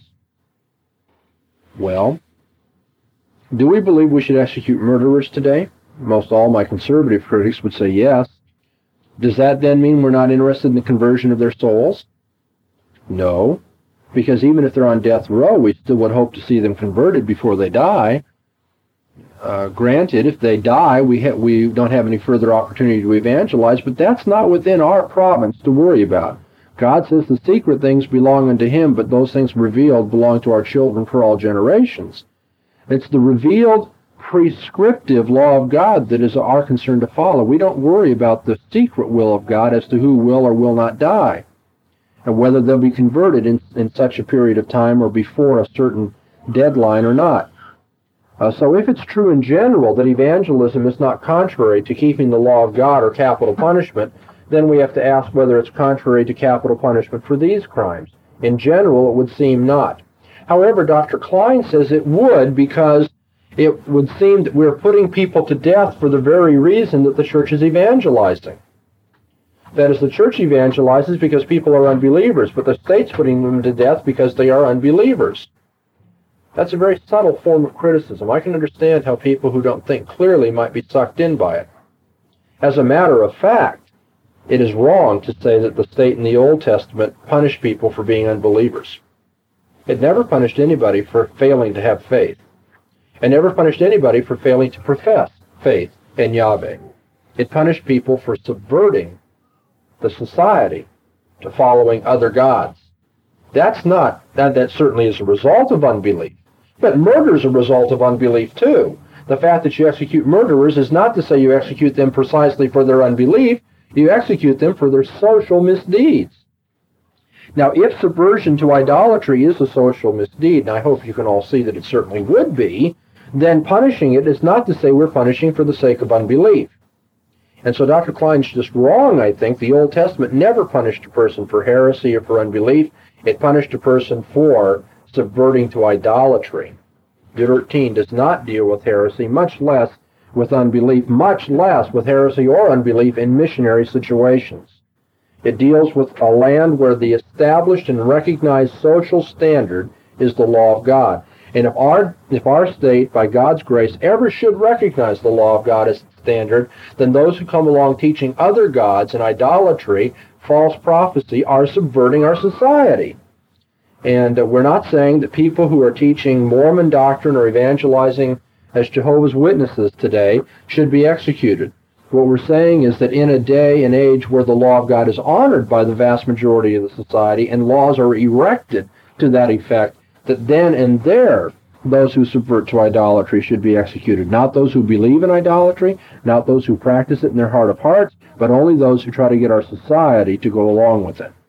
Well, do we believe we should execute murderers today? Most all my conservative critics would say yes. Does that then mean we're not interested in the conversion of their souls? No, because even if they're on death row, we still would hope to see them converted before they die. Granted, if they die, we don't have any further opportunity to evangelize, but that's not within our province to worry about. God says the secret things belong unto him, but those things revealed belong to our children for all generations. It's the revealed prescriptive law of God that is our concern to follow. We don't worry about the secret will of God as to who will or will not die, and whether they'll be converted in such a period of time or before a certain deadline or not. So if it's true in general that evangelism is not contrary to keeping the law of God or capital punishment, then we have to ask whether it's contrary to capital punishment for these crimes. In general, it would seem not. However, Dr. Klein says it would, because it would seem that we're putting people to death for the very reason that the church is evangelizing. That is, the church evangelizes because people are unbelievers, but the state's putting them to death because they are unbelievers. That's a very subtle form of criticism. I can understand how people who don't think clearly might be sucked in by it. As a matter of fact, it is wrong to say that the state in the Old Testament punished people for being unbelievers. It never punished anybody for failing to have faith. It never punished anybody for failing to profess faith in Yahweh. It punished people for subverting the society to following other gods. That certainly is a result of unbelief. But murder is a result of unbelief too. The fact that you execute murderers is not to say you execute them precisely for their unbelief. You execute them for their social misdeeds. Now, if subversion to idolatry is a social misdeed, and I hope you can all see that it certainly would be, then punishing it is not to say we're punishing for the sake of unbelief. And so Dr. Klein's just wrong, I think. The Old Testament never punished a person for heresy or for unbelief. It punished a person for subverting to idolatry. Deuteronomy 13 does not deal with heresy, much less with unbelief, much less with heresy or unbelief in missionary situations. It deals with a land where the established and recognized social standard is the law of God. And if our state, by God's grace, ever should recognize the law of God as standard, then those who come along teaching other gods and idolatry, false prophecy, are subverting our society. And we're not saying that people who are teaching Mormon doctrine or evangelizing as Jehovah's Witnesses today should be executed. What we're saying is that in a day and age where the law of God is honored by the vast majority of the society and laws are erected to that effect, that then and there those who subvert to idolatry should be executed. Not those who believe in idolatry, not those who practice it in their heart of hearts, but only those who try to get our society to go along with it.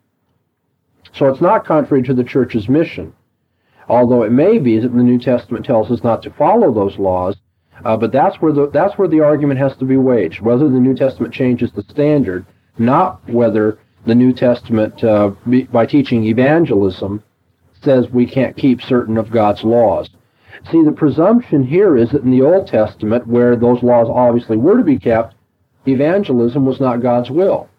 So it's not contrary to the church's mission, although it may be that the New Testament tells us not to follow those laws, but that's where the argument has to be waged, whether the New Testament changes the standard, not whether the New Testament, by teaching evangelism, says we can't keep certain of God's laws. See, the presumption here is that in the Old Testament, where those laws obviously were to be kept, evangelism was not God's will.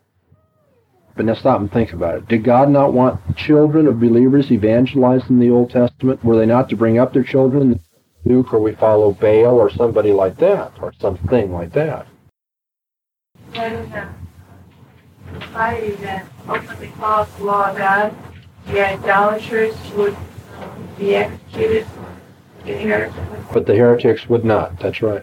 But now stop and think about it. Did God not want children of believers evangelized in the Old Testament? Were they not to bring up their children in the Duke, or we follow Baal, or somebody like that, or something like that? What is a society that openly follows the law of God? The idolaters would be executed. But the heretics would not. That's right.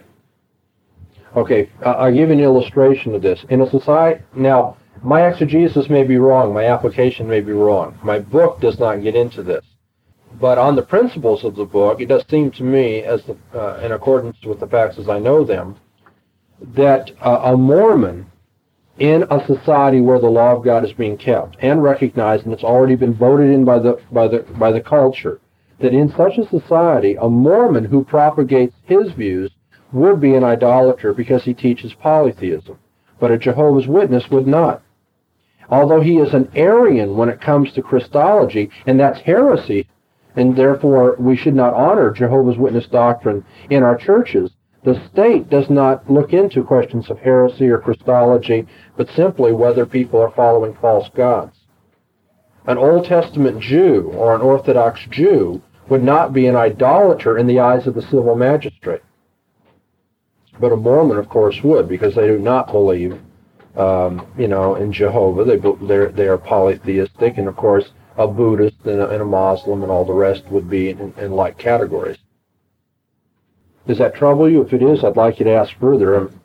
Okay, I'll give you an illustration of this. In a society, now, my exegesis may be wrong, my application may be wrong. My book does not get into this. But on the principles of the book, it does seem to me, as in accordance with the facts as I know them, that a Mormon in a society where the law of God is being kept and recognized, and it's already been voted in by the culture, that in such a society, a Mormon who propagates his views would be an idolater because he teaches polytheism, but a Jehovah's Witness would not. Although he is an Arian when it comes to Christology, and that's heresy, and therefore we should not honor Jehovah's Witness doctrine in our churches, the state does not look into questions of heresy or Christology, but simply whether people are following false gods. An Old Testament Jew or an Orthodox Jew would not be an idolater in the eyes of the civil magistrate. But a Mormon, of course, would, because they do not believe, in Jehovah. They are polytheistic, and of course, a Buddhist and a Muslim and all the rest would be in like categories. Does that trouble you? If it is, I'd like you to ask further. I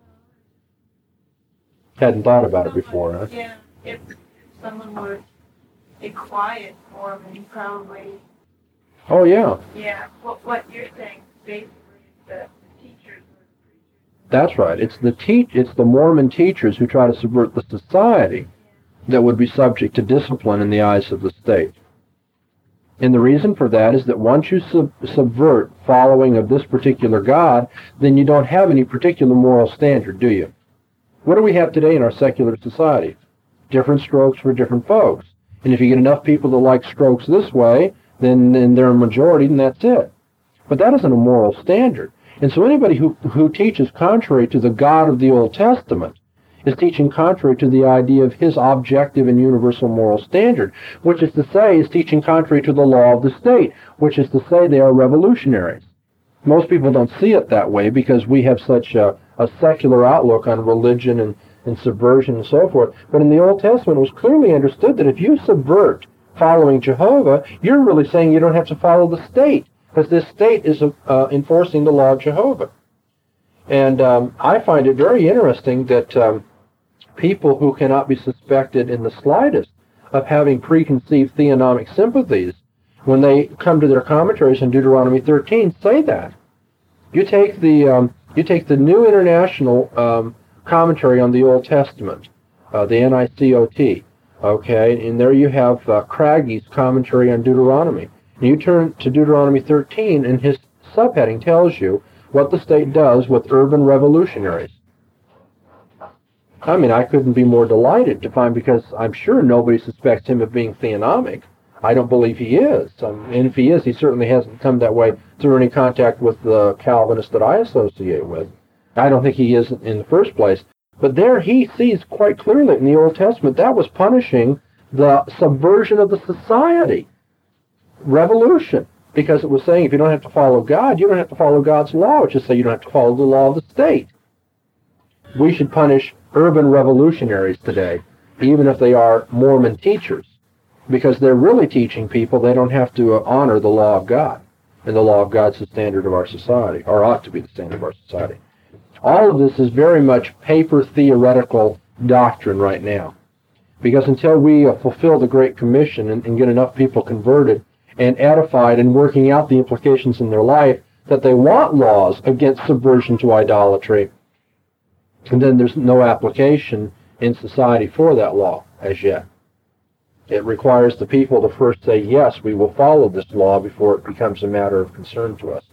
hadn't thought about it before. Huh? Yeah, if someone were a quiet Mormon, probably. Oh, yeah. Yeah, what you're saying basically is that the teachers or the preachers. That's right. It's the Mormon teachers who try to subvert the society that would be subject to discipline in the eyes of the state. And the reason for that is that once you subvert following of this particular God, then you don't have any particular moral standard, do you? What do we have today in our secular society? Different strokes for different folks. And if you get enough people that like strokes this way, then they're a majority, and that's it. But that isn't a moral standard. And so anybody who teaches contrary to the God of the Old Testament is teaching contrary to the idea of his objective and universal moral standard, which is to say is teaching contrary to the law of the state, which is to say they are revolutionaries. Most people don't see it that way because we have such a secular outlook on religion and subversion and so forth. But in the Old Testament, it was clearly understood that if you subvert following Jehovah, you're really saying you don't have to follow the state, because this state is enforcing the law of Jehovah. And I find it very interesting that people who cannot be suspected in the slightest of having preconceived theonomic sympathies, when they come to their commentaries on Deuteronomy 13, say that. You take the New International Commentary on the Old Testament, the NICOT, okay, and there you have Craggy's commentary on Deuteronomy. And you turn to Deuteronomy 13, and his subheading tells you what the state does with urban revolutionaries. I mean, I couldn't be more delighted to find, because I'm sure nobody suspects him of being theonomic. I don't believe he is. And if he is, he certainly hasn't come that way through any contact with the Calvinists that I associate with. I don't think he is in the first place. But there he sees quite clearly in the Old Testament that was punishing the subversion of the society. Revolution. Because it was saying if you don't have to follow God, you don't have to follow God's law. It's just say you don't have to follow the law of the state. We should punish urban revolutionaries today, even if they are Mormon teachers, because they're really teaching people they don't have to honor the law of God. And the law of God's the standard of our society, or ought to be the standard of our society. All of this is very much paper theoretical doctrine right now. Because until we fulfill the Great Commission and get enough people converted and edified and working out the implications in their life that they want laws against subversion to idolatry, and then there's no application in society for that law as yet. It requires the people to first say, yes, we will follow this law before it becomes a matter of concern to us.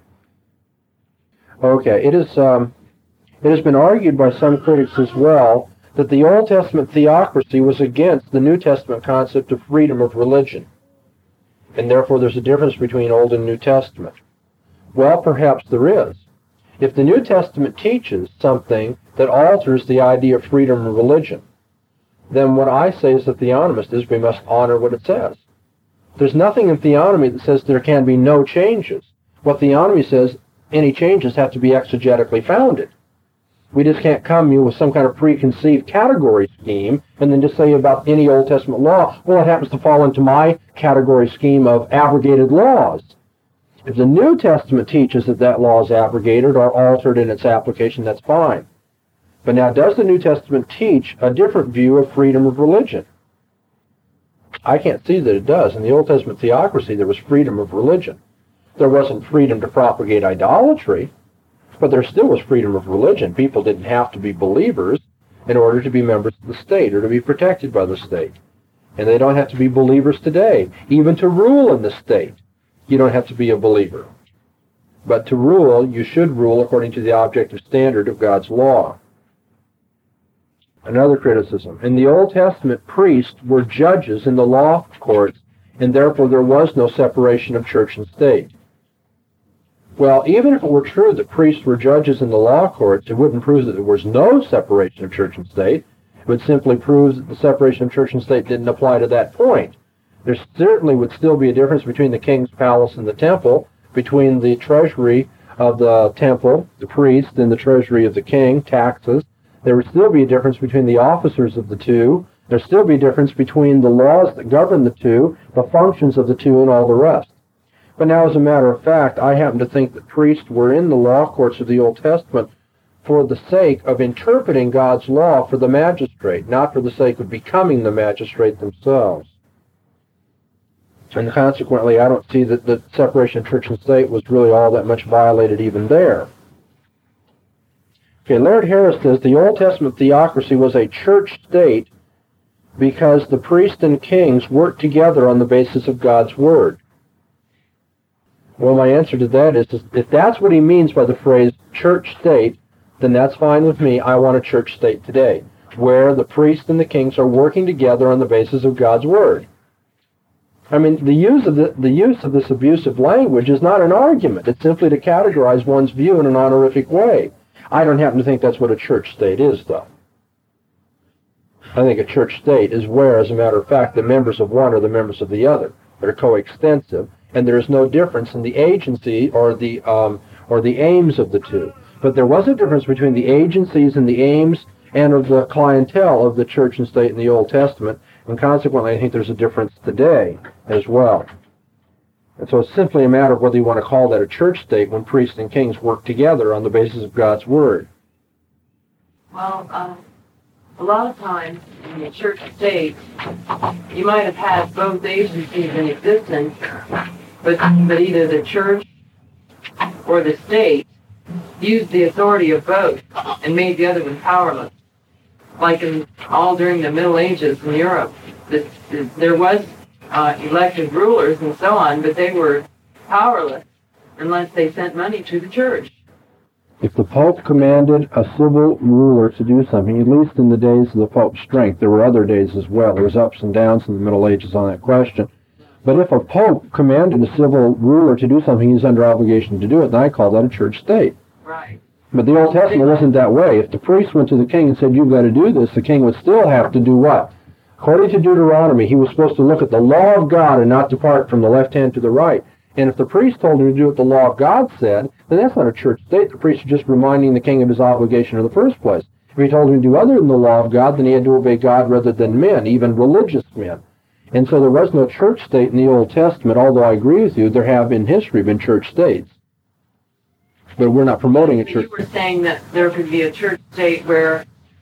Okay, it has been argued by some critics as well that the Old Testament theocracy was against the New Testament concept of freedom of religion, and therefore there's a difference between Old and New Testament. Well, perhaps there is. If the New Testament teaches something that alters the idea of freedom of religion, then what I say as a theonomist is we must honor what it says. There's nothing in theonomy that says there can be no changes. What theonomy says, any changes have to be exegetically founded. We just can't come with some kind of preconceived category scheme and then just say about any Old Testament law, well, it happens to fall into my category scheme of abrogated laws. If the New Testament teaches that that law is abrogated or altered in its application, that's fine. But now, does the New Testament teach a different view of freedom of religion? I can't see that it does. In the Old Testament theocracy, there was freedom of religion. There wasn't freedom to propagate idolatry, but there still was freedom of religion. People didn't have to be believers, in order to be members of the state or to be protected by the state. And they don't have to be believers today. Even to rule in the state, you don't have to be a believer. But to rule, you should rule according to the objective standard of God's law. Another criticism. In the Old Testament, priests were judges in the law courts, and therefore there was no separation of church and state. Well, even if it were true that priests were judges in the law courts, it wouldn't prove that there was no separation of church and state. It would simply prove that the separation of church and state didn't apply to that point. There certainly would still be a difference between the king's palace and the temple, between the treasury of the temple, the priest, and the treasury of the king, taxes. There would still be a difference between the officers of the two. There would still be a difference between the laws that govern the two, the functions of the two, and all the rest. But now, as a matter of fact, I happen to think that priests were in the law courts of the Old Testament for the sake of interpreting God's law for the magistrate, not for the sake of becoming the magistrate themselves. And consequently, I don't see that the separation of church and state was really all that much violated even there. Okay, Laird Harris says the Old Testament theocracy was a church state because the priests and kings worked together on the basis of God's word. Well, my answer to that is if that's what he means by the phrase church state, then that's fine with me. I want a church state today, where the priests and the kings are working together on the basis of God's word. I mean, the use of this abusive language is not an argument. It's simply to categorize one's view in an honorific way. I don't happen to think that's what a church state is, though. I think a church state is where, as a matter of fact, the members of one are the members of the other. They're coextensive, and there is no difference in the agency or the aims of the two. But there was a difference between the agencies and the aims and of the clientele of the church and state in the Old Testament, and consequently I think there's a difference today as well. And so it's simply a matter of whether you want to call that a church state when priests and kings work together on the basis of God's word. Well, a lot of times in the church state, you might have had both agencies in existence, but either the church or the state used the authority of both and made the other one powerless. Like all during the Middle Ages in Europe, there was elected rulers and so on, but they were powerless unless they sent money to the church. If the Pope commanded a civil ruler to do something, at least in the days of the Pope's strength, there were other days as well. There was ups and downs in the Middle Ages on that question. But if a Pope commanded a civil ruler to do something, he's under obligation to do it, and I call that a church state. Right. But the Old Testament wasn't that way. If the priest went to the king and said, you've got to do this, the king would still have to do what? According to Deuteronomy, he was supposed to look at the law of God and not depart from the left hand to the right. And if the priest told him to do what the law of God said, then that's not a church state. The priest was just reminding the king of his obligation in the first place. If he told him to do other than the law of God, then he had to obey God rather than men, even religious men. And so there was no church state in the Old Testament, although I agree with you, there have in history been church states. But we're not promoting a church. You were saying that there could be a church state where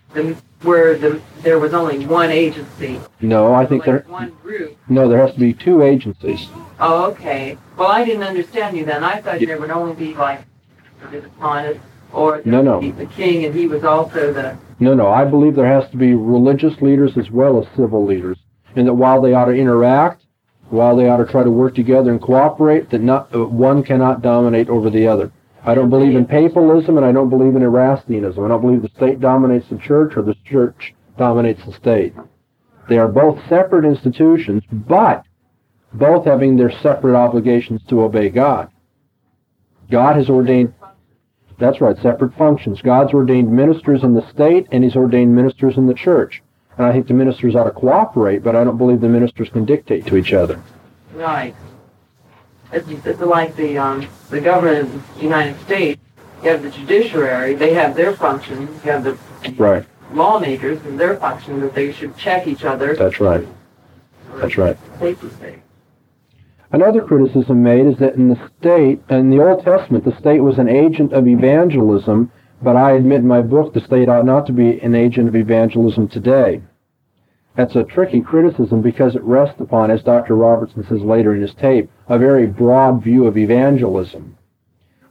there was only one agency. No, I think like one group. No, there has to be two agencies. Oh, okay. Well, I didn't understand you then. I thought there would only be like the dishonest or the king, and he was also the. No. I believe there has to be religious leaders as well as civil leaders, and that while they ought to interact, while they ought to try to work together and cooperate, that one cannot dominate over the other. I don't believe in papalism, and I don't believe in Erastianism. I don't believe the state dominates the church or the church dominates the state. They are both separate institutions, but both having their separate obligations to obey God. God has ordained, that's right, separate functions. God's ordained ministers in the state, and he's ordained ministers in the church. And I think the ministers ought to cooperate, but I don't believe the ministers can dictate to each other. Right. It's like the government of the United States. You have the judiciary; they have their functions. You have the lawmakers and their function that they should check each other. That's right. That's right. Safety state. Another criticism made is that in the Old Testament, the state was an agent of evangelism, but I admit in my book the state ought not to be an agent of evangelism today. That's a tricky criticism because it rests upon, as Dr. Robertson says later in his tape, a very broad view of evangelism.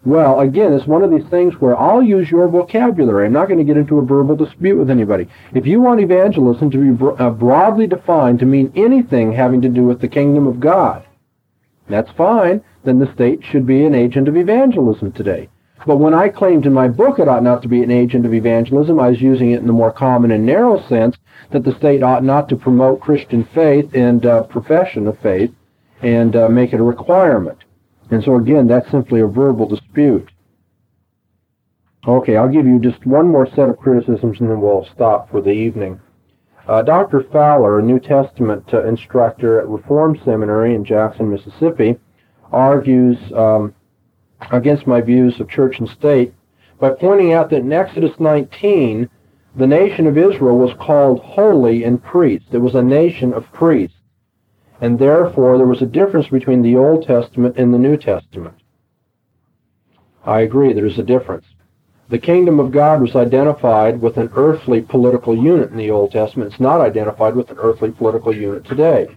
Well, again, it's one of these things where I'll use your vocabulary. I'm not going to get into a verbal dispute with anybody. If you want evangelism to be broadly defined to mean anything having to do with the kingdom of God, that's fine. Then the state should be an agent of evangelism today. But when I claimed in my book it ought not to be an agent of evangelism, I was using it in the more common and narrow sense that the state ought not to promote Christian faith and profession of faith and make it a requirement. And so again, that's simply a verbal dispute. Okay, I'll give you just one more set of criticisms and then we'll stop for the evening. Dr. Fowler, a New Testament instructor at Reform Seminary in Jackson, Mississippi, argues against my views of church and state by pointing out that in Exodus 19, the nation of Israel was called holy and priest. It was a nation of priests. And therefore, there was a difference between the Old Testament and the New Testament. I agree, there's a difference. The kingdom of God was identified with an earthly political unit in the Old Testament. It's not identified with an earthly political unit today.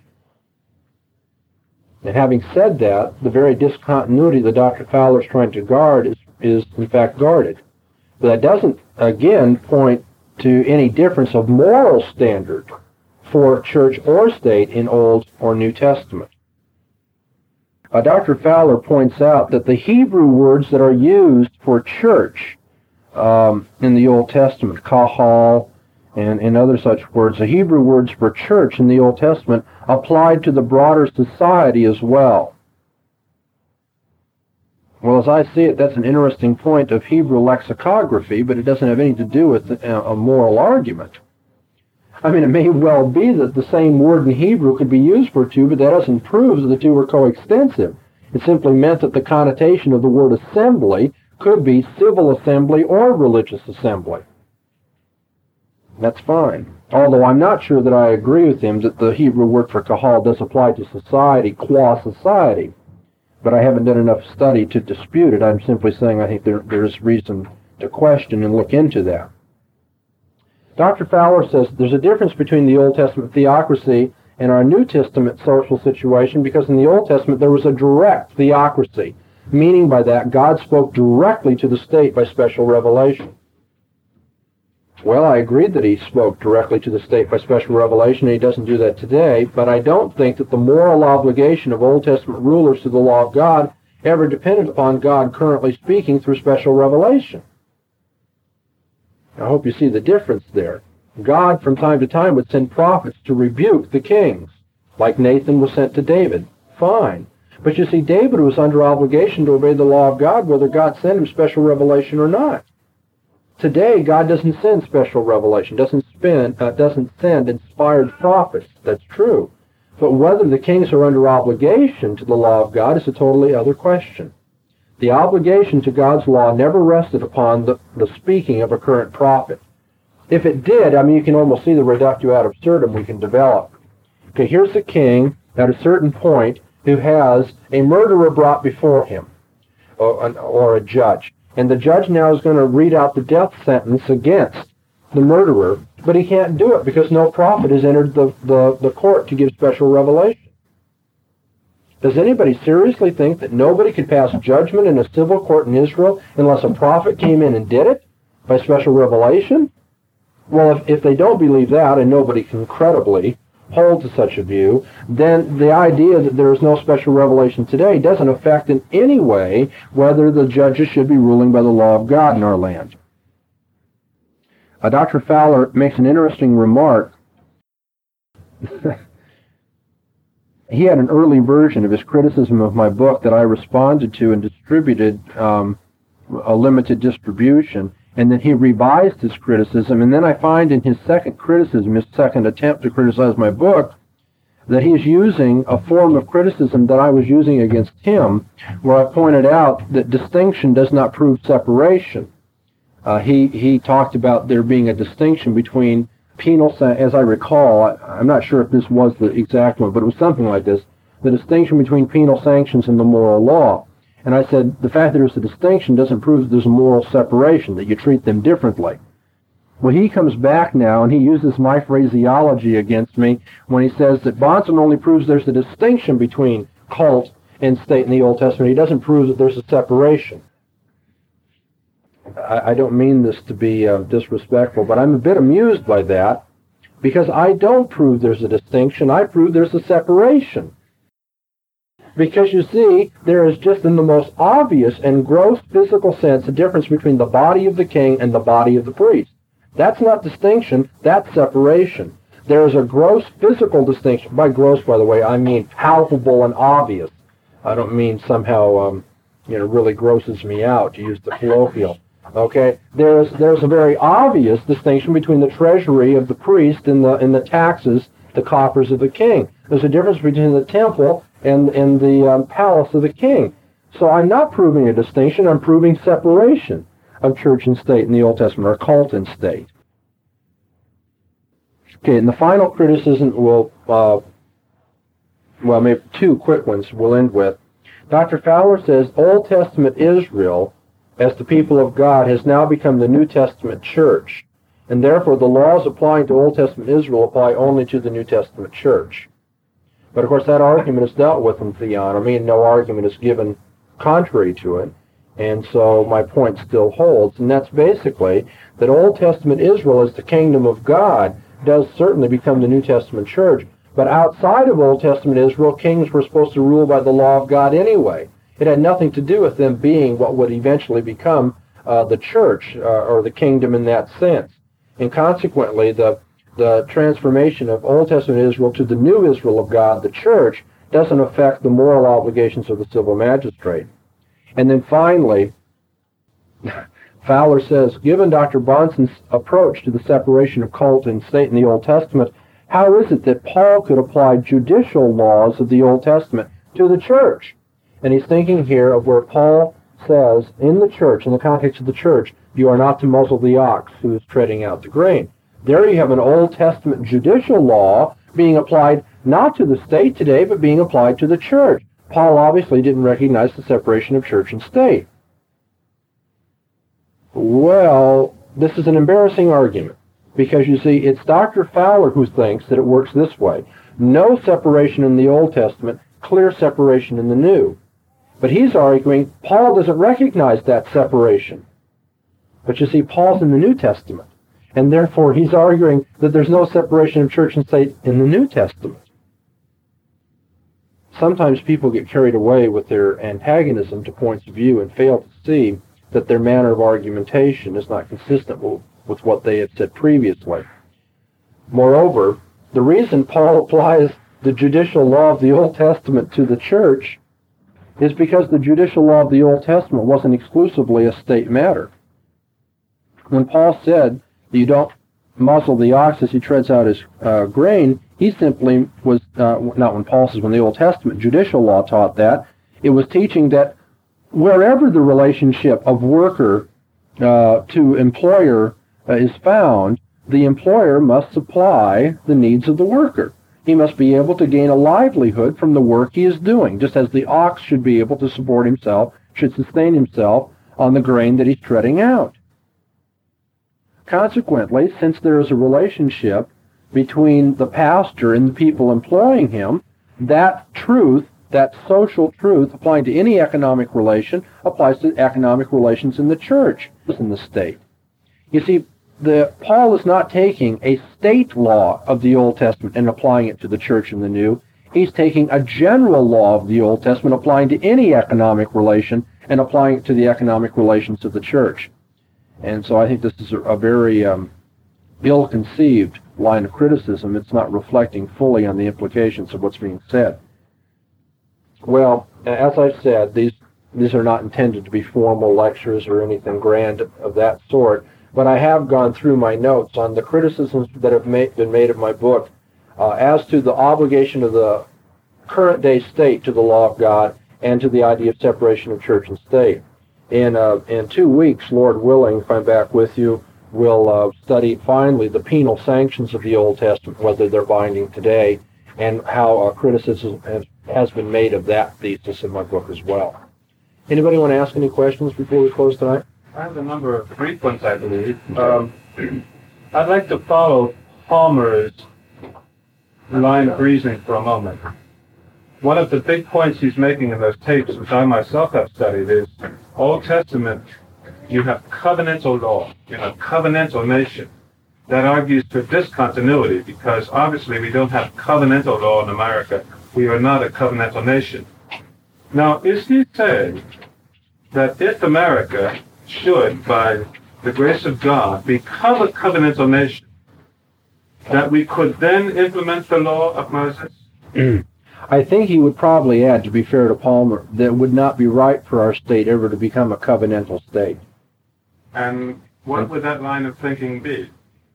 And having said that, the very discontinuity that Dr. Fowler is trying to guard is in fact guarded. But that doesn't, again, point to any difference of moral standard for church or state in Old or New Testament. Dr. Fowler points out that the Hebrew words that are used for church in the Old Testament, kahal and other such words, the Hebrew words for church in the Old Testament applied to the broader society as well. Well, as I see it, that's an interesting point of Hebrew lexicography, but it doesn't have anything to do with a moral argument. I mean, it may well be that the same word in Hebrew could be used for two, but that doesn't prove that the two are coextensive. It simply meant that the connotation of the word assembly could be civil assembly or religious assembly. That's fine. Although I'm not sure that I agree with him that the Hebrew word for kahal does apply to society, qua society. But I haven't done enough study to dispute it. I'm simply saying I think there's reason to question and look into that. Dr. Fowler says there's a difference between the Old Testament theocracy and our New Testament social situation because in the Old Testament there was a direct theocracy, meaning by that God spoke directly to the state by special revelation. Well, I agree that he spoke directly to the state by special revelation, and he doesn't do that today, but I don't think that the moral obligation of Old Testament rulers to the law of God ever depended upon God currently speaking through special revelation. I hope you see the difference there. God, from time to time, would send prophets to rebuke the kings, like Nathan was sent to David. Fine. But you see, David was under obligation to obey the law of God, whether God sent him special revelation or not. Today, God doesn't send special revelation, doesn't send inspired prophets. That's true. But whether the kings are under obligation to the law of God is a totally other question. The obligation to God's law never rested upon the speaking of a current prophet. If it did, I mean, you can almost see the reductio ad absurdum we can develop. Okay, here's a king at a certain point who has a murderer brought before him, or a judge. And the judge now is going to read out the death sentence against the murderer, but he can't do it because no prophet has entered the court to give special revelation. Does anybody seriously think that nobody could pass judgment in a civil court in Israel unless a prophet came in and did it by special revelation? Well, if they don't believe that, and nobody can credibly hold to such a view, then the idea that there is no special revelation today doesn't affect in any way whether the judges should be ruling by the law of God in our land. Dr. Fowler makes an interesting remark. He had an early version of his criticism of my book that I responded to and distributed a limited distribution, and then he revised his criticism, and then I find in his second criticism, his second attempt to criticize my book, that he is using a form of criticism that I was using against him, where I pointed out that distinction does not prove separation. He talked about there being a distinction between penal, as I recall, I'm not sure if this was the exact one, but it was something like this, the distinction between penal sanctions and the moral law. And I said, the fact that there's a distinction doesn't prove that there's a moral separation, that you treat them differently. Well, he comes back now, and he uses my phraseology against me when he says that Bahnsen only proves there's a distinction between cult and state in the Old Testament. He doesn't prove that there's a separation. I don't mean this to be disrespectful, but I'm a bit amused by that, because I don't prove there's a distinction. I prove there's a separation. Because you see, there is just in the most obvious and gross physical sense a difference between the body of the king and the body of the priest. That's not distinction, that's separation. There is a gross physical distinction. By gross, by the way, I mean palpable and obvious. I don't mean somehow, really grosses me out, to use the colloquial. Okay, there's a very obvious distinction between the treasury of the priest and the taxes, the coffers of the king. There's a difference between the temple and the palace of the king. So I'm not proving a distinction, I'm proving separation of church and state in the Old Testament, or cult and state. Okay, and the final criticism maybe two quick ones we'll end with. Dr. Fowler says Old Testament Israel, as the people of God, has now become the New Testament church, and therefore the laws applying to Old Testament Israel apply only to the New Testament church. But of course that argument is dealt with in theonomy, and no argument is given contrary to it, and so my point still holds, and that's basically that Old Testament Israel as the kingdom of God does certainly become the New Testament church, but outside of Old Testament Israel, kings were supposed to rule by the law of God anyway. It had nothing to do with them being what would eventually become the church, or the kingdom in that sense. And consequently, the transformation of Old Testament Israel to the new Israel of God, the church, doesn't affect the moral obligations of the civil magistrate. And then finally, Fowler says, given Dr. Bahnsen's approach to the separation of cult and state in the Old Testament, how is it that Paul could apply judicial laws of the Old Testament to the church? And he's thinking here of where Paul says, in the church, in the context of the church, you are not to muzzle the ox who is treading out the grain. There you have an Old Testament judicial law being applied not to the state today, but being applied to the church. Paul obviously didn't recognize the separation of church and state. Well, this is an embarrassing argument, because you see, it's Dr. Fowler who thinks that it works this way. No separation in the Old Testament, clear separation in the New. But he's arguing Paul doesn't recognize that separation. But you see, Paul's in the New Testament, and therefore he's arguing that there's no separation of church and state in the New Testament. Sometimes people get carried away with their antagonism to points of view and fail to see that their manner of argumentation is not consistent with what they had said previously. Moreover, the reason Paul applies the judicial law of the Old Testament to the church is because the judicial law of the Old Testament wasn't exclusively a state matter. When Paul said that you don't muzzle the ox as he treads out his grain, he simply was, not when Paul says when the Old Testament judicial law taught that, it was teaching that wherever the relationship of worker to employer is found, the employer must supply the needs of the worker. He must be able to gain a livelihood from the work he is doing, just as the ox should be able to support himself, should sustain himself on the grain that he's treading out. Consequently, since there is a relationship between the pastor and the people employing him, that truth, that social truth applying to any economic relation, applies to economic relations in the church, in the state. You see, Paul is not taking a state law of the Old Testament and applying it to the church in the New. He's taking a general law of the Old Testament, applying to any economic relation, and applying it to the economic relations of the church. And so I think this is a very ill-conceived line of criticism. It's not reflecting fully on the implications of what's being said. Well, as I've said, these are not intended to be formal lectures or anything grand of that sort, but I have gone through my notes on the criticisms that have been made of my book as to the obligation of the current day state to the law of God and to the idea of separation of church and state. In 2 weeks, Lord willing, if I'm back with you, we'll study finally the penal sanctions of the Old Testament, whether they're binding today, and how criticism has been made of that thesis in my book as well. Anybody want to ask any questions before we close tonight? I have a number of brief ones, I believe. I'd like to follow Palmer's line of reasoning for a moment. One of the big points he's making in those tapes, which I myself have studied, is Old Testament you have covenantal law, you have covenantal nation. That argues for discontinuity because obviously we don't have covenantal law in America. We are not a covenantal nation. Now, is he saying that if America should, by the grace of God, become a covenantal nation, that we could then implement the law of Moses? I think he would probably add, to be fair to Palmer, that it would not be right for our state ever to become a covenantal state. And what would that line of thinking be?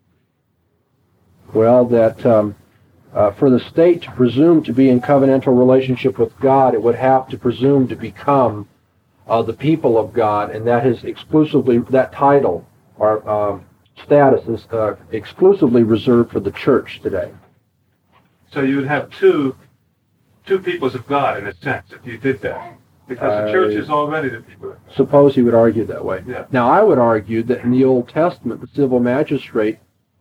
Well, that for the state to presume to be in covenantal relationship with God, it would have to presume to become the people of God, and that is exclusively, that title or status is exclusively reserved for the church today. So you would have two peoples of God, in a sense, if you did that. Because the church is already the people. Suppose he would argue that way. Yeah. Now, I would argue that in the Old Testament, the civil magistrate,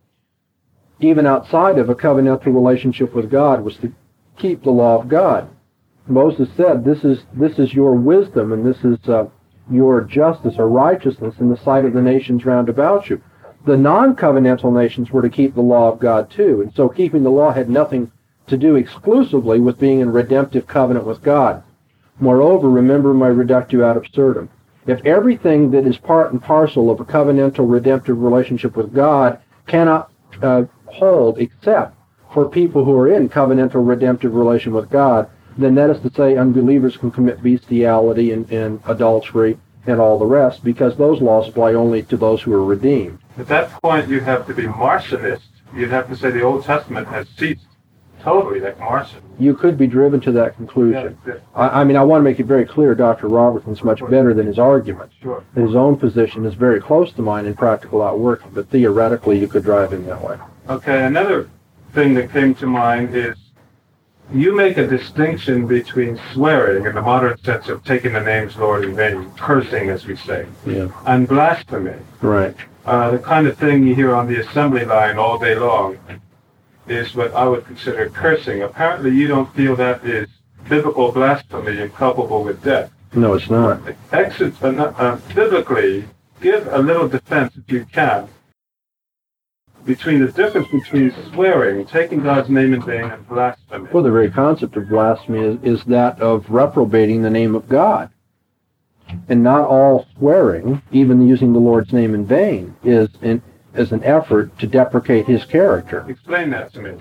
even outside of a covenantal relationship with God, was to keep the law of God. Moses said, this is your wisdom, and this is your justice or righteousness in the sight of the nations round about you. The non-covenantal nations were to keep the law of God too, and so keeping the law had nothing to do exclusively with being in redemptive covenant with God. Moreover, remember my reductio ad absurdum. If everything that is part and parcel of a covenantal redemptive relationship with God cannot hold except for people who are in covenantal redemptive relation with God, then that is to say unbelievers can commit bestiality and adultery and all the rest, because those laws apply only to those who are redeemed. At that point, you have to be Marcionist. You'd have to say the Old Testament has ceased totally, like Marcion. You could be driven to that conclusion. Yeah. I mean, I want to make it very clear Dr. Robertson's much better than his argument. Sure. His own position is very close to mine in practical outworking, but theoretically you could drive him that way. Okay, another thing that came to mind is you make a distinction between swearing in the modern sense of taking the name's Lord in vain, cursing as we say, and blasphemy. Right. The kind of thing you hear on the assembly line all day long is what I would consider cursing. Apparently you don't feel that is biblical blasphemy and culpable with death. No, it's not. Biblically, give a little defense, if you can, between the difference between swearing, taking God's name in vain, and blasphemy. Well, the very concept of blasphemy is that of reprobating the name of God. And not all swearing, even using the Lord's name in vain, is an effort to deprecate his character. Explain that to me.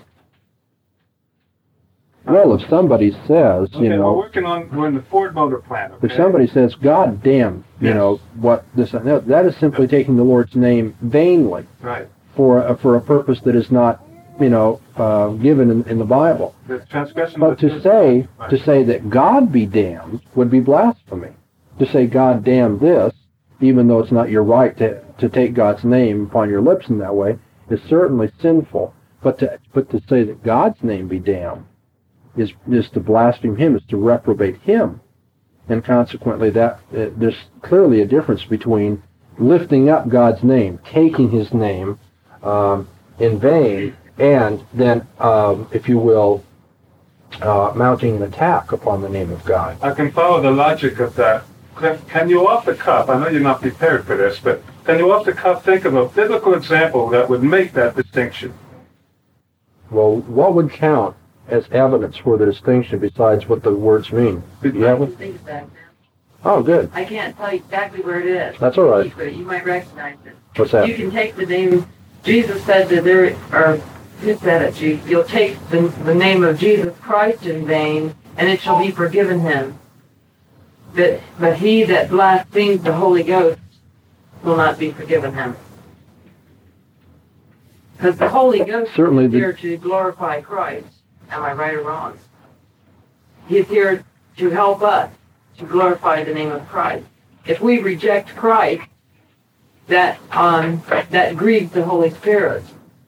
Well, if somebody says, we're in the Ford Motor plant. Okay? If somebody says, God damn, what this, that is simply taking the Lord's name vainly. Right. For a purpose that is not, given in the Bible. The transgression. But to say that God be damned would be blasphemy. To say God damn this, even though it's not your right to take God's name upon your lips in that way, is certainly sinful. But to say that God's name be damned is to blaspheme him, is to reprobate him, and consequently there's clearly a difference between lifting up God's name, taking his name in vain, and then, if you will, mounting an attack upon the name of God. I can follow the logic of that. Can you off the cuff, I know you're not prepared for this, but can you off the cuff think of a biblical example that would make that distinction? Well, what would count as evidence for the distinction besides what the words mean? You have one? Think back now. Oh, good. I can't tell you exactly where it is. That's all right. But you might recognize it. What's that? You can take the name. Jesus said that who said it? You'll take the name of Jesus Christ in vain, and it shall be forgiven him. But he that blasphemes the Holy Ghost will not be forgiven him. Because the Holy Ghost is here to glorify Christ. Am I right or wrong? He is here to help us to glorify the name of Christ. If we reject Christ, that grieves the Holy Spirit.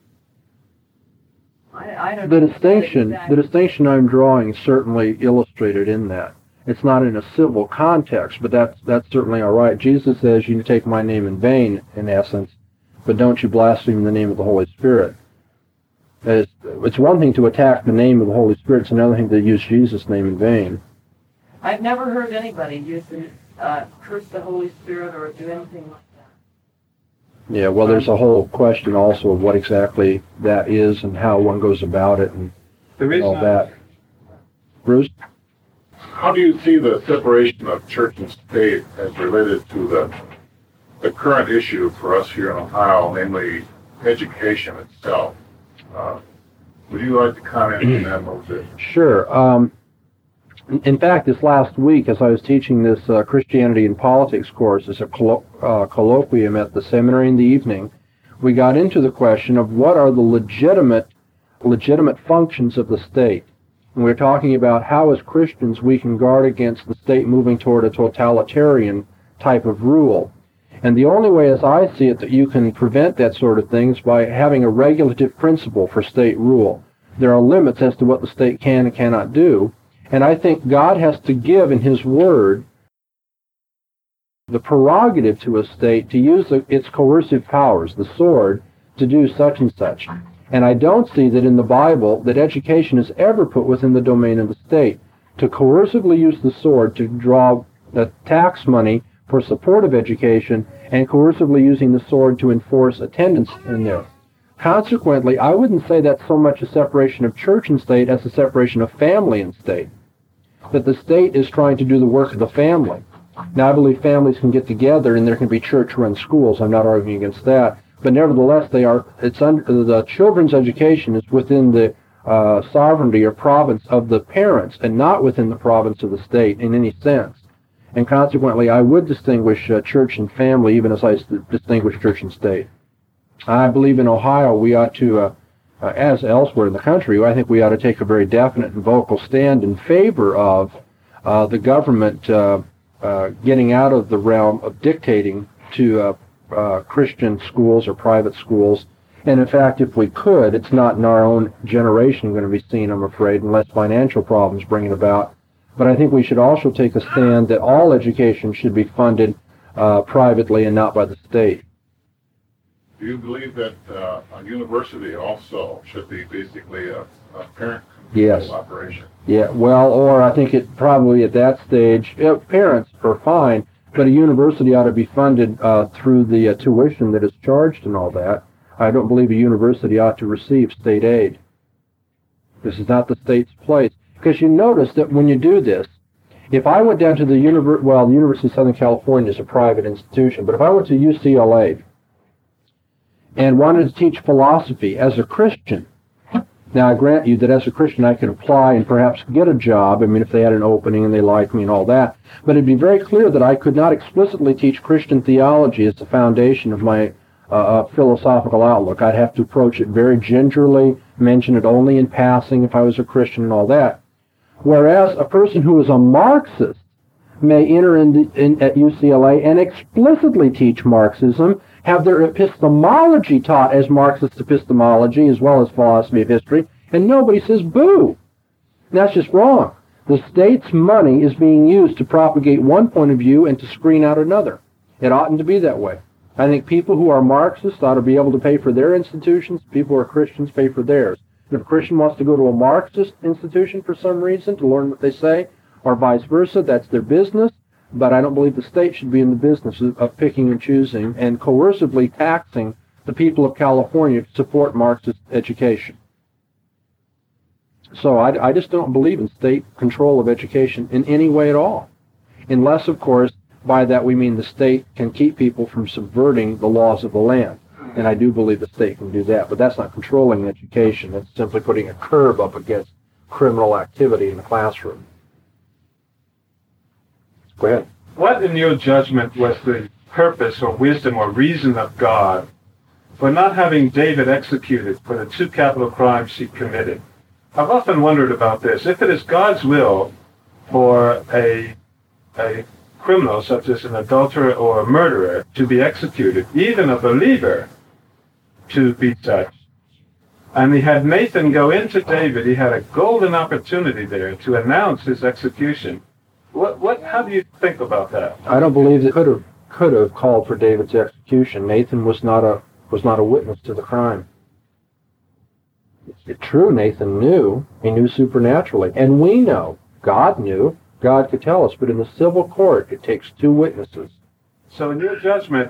I don't the distinction I'm drawing is certainly illustrated in that. It's not in a civil context, but that's certainly all right. Jesus says, you take my name in vain, in essence, but don't you blaspheme the name of the Holy Spirit. It's one thing to attack the name of the Holy Spirit, it's another thing to use Jesus' name in vain. I've never heard anybody curse the Holy Spirit or do anything like that. Yeah, well, there's a whole question also of what exactly that is and how one goes about it and all that. Bruce? How do you see the separation of church and state as related to the current issue for us here in Ohio, namely education itself? Would you like to comment on that a little bit? Sure. In fact, this last week, as I was teaching this Christianity and Politics course as a colloquium at the seminary in the evening, we got into the question of what are the legitimate functions of the state. And we're talking about how, as Christians, we can guard against the state moving toward a totalitarian type of rule. And the only way, as I see it, that you can prevent that sort of thing is by having a regulative principle for state rule. There are limits as to what the state can and cannot do. And I think God has to give in His Word the prerogative to a state to use its coercive powers, the sword, to do such and such. And I don't see that in the Bible that education is ever put within the domain of the state. To coercively use the sword to draw the tax money for support of education and coercively using the sword to enforce attendance in there. Consequently, I wouldn't say that's so much a separation of church and state as a separation of family and state. That the state is trying to do the work of the family. Now, I believe families can get together and there can be church-run schools. I'm not arguing against that. But nevertheless, the children's education is within the sovereignty or province of the parents and not within the province of the state in any sense. And consequently, I would distinguish church and family even as I distinguish church and state. I believe in Ohio we ought to, as elsewhere in the country, I think we ought to take a very definite and vocal stand in favor of the government getting out of the realm of dictating to Christian schools or private schools. And in fact, if we could, it's not in our own generation going to be seen, I'm afraid, unless financial problems bring it about. But I think we should also take a stand that all education should be funded privately and not by the state. Do you believe that a university also should be basically a parent-controlled operation? Yeah, well, or I think it probably at that stage, parents are fine, but a university ought to be funded through the tuition that is charged and all that. I don't believe a university ought to receive state aid. This is not the state's place. Because you notice that when you do this, if I went down to the University of Southern California is a private institution, but if I went to UCLA and wanted to teach philosophy as a Christian, now I grant you that as a Christian I could apply and perhaps get a job, I mean if they had an opening and they liked me and all that, but it'd be very clear that I could not explicitly teach Christian theology as the foundation of my philosophical outlook. I'd have to approach it very gingerly, mention it only in passing if I was a Christian and all that. Whereas a person who is a Marxist may enter in at UCLA and explicitly teach Marxism, have their epistemology taught as Marxist epistemology as well as philosophy of history, and nobody says boo. That's just wrong. The state's money is being used to propagate one point of view and to screen out another. It oughtn't to be that way. I think people who are Marxists ought to be able to pay for their institutions. People who are Christians pay for theirs. And if a Christian wants to go to a Marxist institution for some reason to learn what they say, or vice versa, that's their business. But I don't believe the state should be in the business of picking and choosing and coercively taxing the people of California to support Marxist education. So I just don't believe in state control of education in any way at all. Unless, of course, by that we mean the state can keep people from subverting the laws of the land. And I do believe the state can do that. But that's not controlling education. That's simply putting a curb up against criminal activity in the classroom. Go ahead. What, in your judgment, was the purpose or wisdom or reason of God for not having David executed for the 2 capital crimes he committed? I've often wondered about this. If it is God's will for a criminal, such as an adulterer or a murderer, to be executed, even a believer to be such, and he had Nathan go into David, he had a golden opportunity there to announce his execution. How do you think about that? I don't believe it could have called for David's execution. Nathan was not a witness to the crime. It's true, Nathan knew. He knew supernaturally. And we know. God knew. God could tell us. But in the civil court, it takes 2 witnesses. So in your judgment,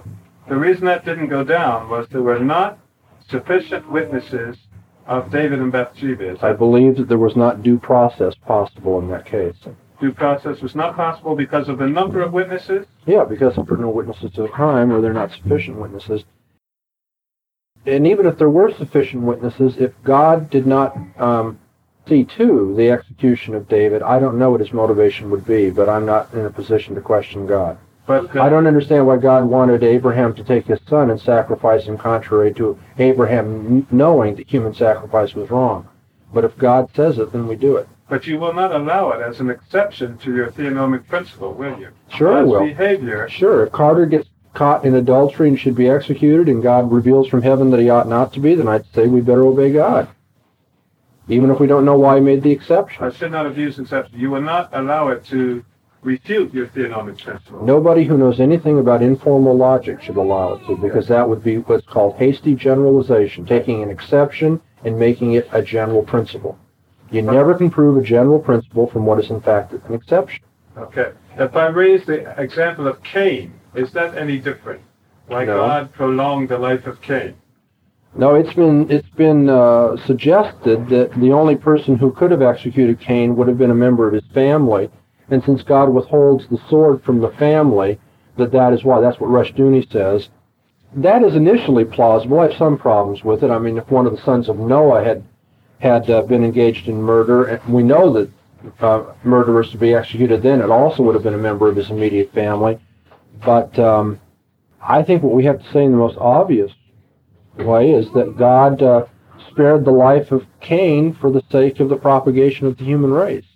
The reason that didn't go down was there were not sufficient witnesses of David and Bathsheba. I believe that there was not due process possible in that case. Due process was not possible because of the number of witnesses? Yeah, because there were no witnesses to the crime, or there are not sufficient witnesses. And even if there were sufficient witnesses, if God did not see to the execution of David, I don't know what his motivation would be, but I'm not in a position to question God. But I don't understand why God wanted Abraham to take his son and sacrifice him contrary to Abraham knowing that human sacrifice was wrong. But if God says it, then we do it. But you will not allow it as an exception to your theonomic principle, will you? Sure I God's will. behavior. Sure. If Carter gets caught in adultery and should be executed, and God reveals from heaven that he ought not to be, then I'd say we better obey God, even if we don't know why he made the exception. I should not have used exception. You will not allow it to refute your theonomic principle. Nobody who knows anything about informal logic should allow it to, because that would be what's called hasty generalization, taking an exception and making it a general principle. You never can prove a general principle from what is in fact an exception. Okay. If I raise the example of Cain, is that any different? Why No. God prolonged the life of Cain? No, it's been suggested that the only person who could have executed Cain would have been a member of his family, and since God withholds the sword from the family, that is why. That's what Rushdoony says. That is initially plausible. I have some problems with it. I mean, if one of the sons of Noah had been engaged in murder, and we know that murderers to be executed then, it also would have been a member of his immediate family. But I think what we have to say in the most obvious way is that God spared the life of Cain for the sake of the propagation of the human race.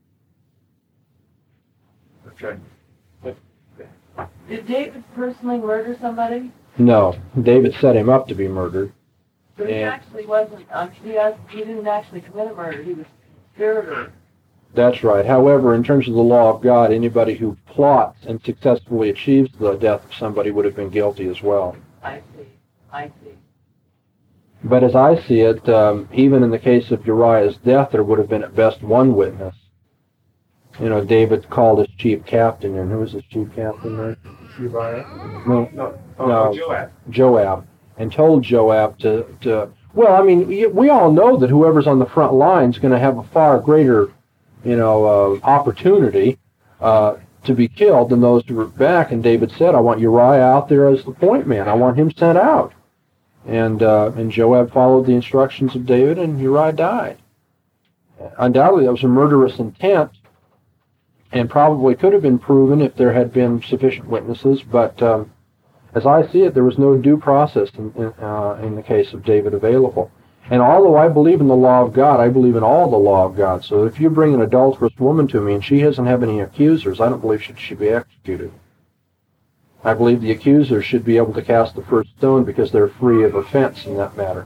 Okay. Did David personally murder somebody? No, David set him up to be murdered. So he And- actually wasn't, he didn't actually commit a murder. He was conspirator. That's right. However, in terms of the law of God, anybody who plots and successfully achieves the death of somebody would have been guilty as well. I see. But as I see it, even in the case of Uriah's death, there would have been at best one witness. You know, David called his chief captain, and who was his chief captain there? Uriah? No, No, Joab. Joab, and told Joab to well, I mean, we all know that whoever's on the front line is going to have a far greater, opportunity to be killed than those who are back. And David said, I want Uriah out there as the point man. I want him sent out. And Joab followed the instructions of David, and Uriah died. Undoubtedly, that was a murderous intent, and probably could have been proven if there had been sufficient witnesses, but as I see it, there was no due process in the case of David available. And although I believe in the law of God, I believe in all the law of God. So if you bring an adulterous woman to me and she doesn't have any accusers, I don't believe she should be executed. I believe the accusers should be able to cast the first stone because they're free of offense in that matter.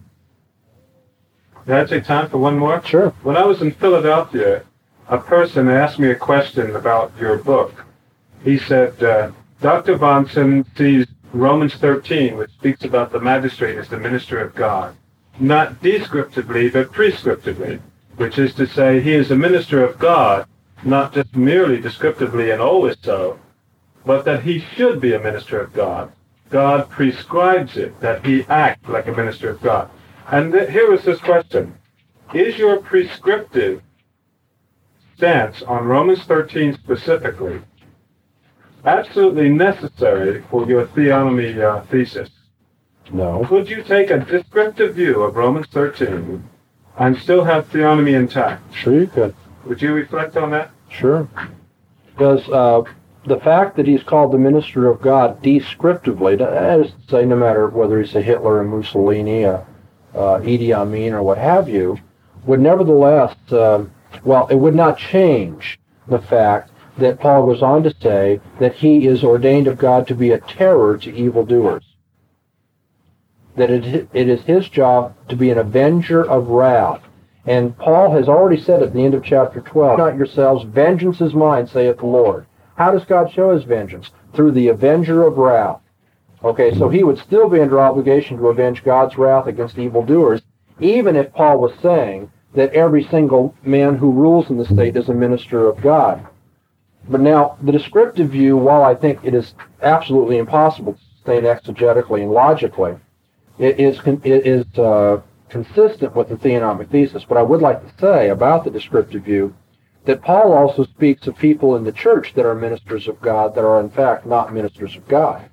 Did I take time for one more? Sure. When I was in Philadelphia, a person asked me a question about your book. He said, Dr. Bahnsen sees Romans 13, which speaks about the magistrate as the minister of God, not descriptively, but prescriptively, which is to say he is a minister of God, not just merely descriptively and always so, but that he should be a minister of God. God prescribes it, that he act like a minister of God. And here is this question. Is your prescriptive stance on Romans 13 specifically absolutely necessary for your theonomy thesis? No. Could you take a descriptive view of Romans 13 and still have theonomy intact? Sure you could. Would you reflect on that? Sure. Because the fact that he's called the minister of God descriptively, that is to say, no matter whether he's a Hitler, a Mussolini, Idi Amin, or what have you, would nevertheless, it would not change the fact that Paul goes on to say that he is ordained of God to be a terror to evildoers. That it is his job to be an avenger of wrath. And Paul has already said at the end of chapter 12, not yourselves, vengeance is mine, saith the Lord. How does God show his vengeance? Through the avenger of wrath. Okay, so he would still be under obligation to avenge God's wrath against evildoers, even if Paul was saying that every single man who rules in the state is a minister of God. But now, the descriptive view, while I think it is absolutely impossible sustain exegetically and logically, it is consistent with the theonomic thesis. But I would like to say about the descriptive view that Paul also speaks of people in the church that are ministers of God that are in fact not ministers of God.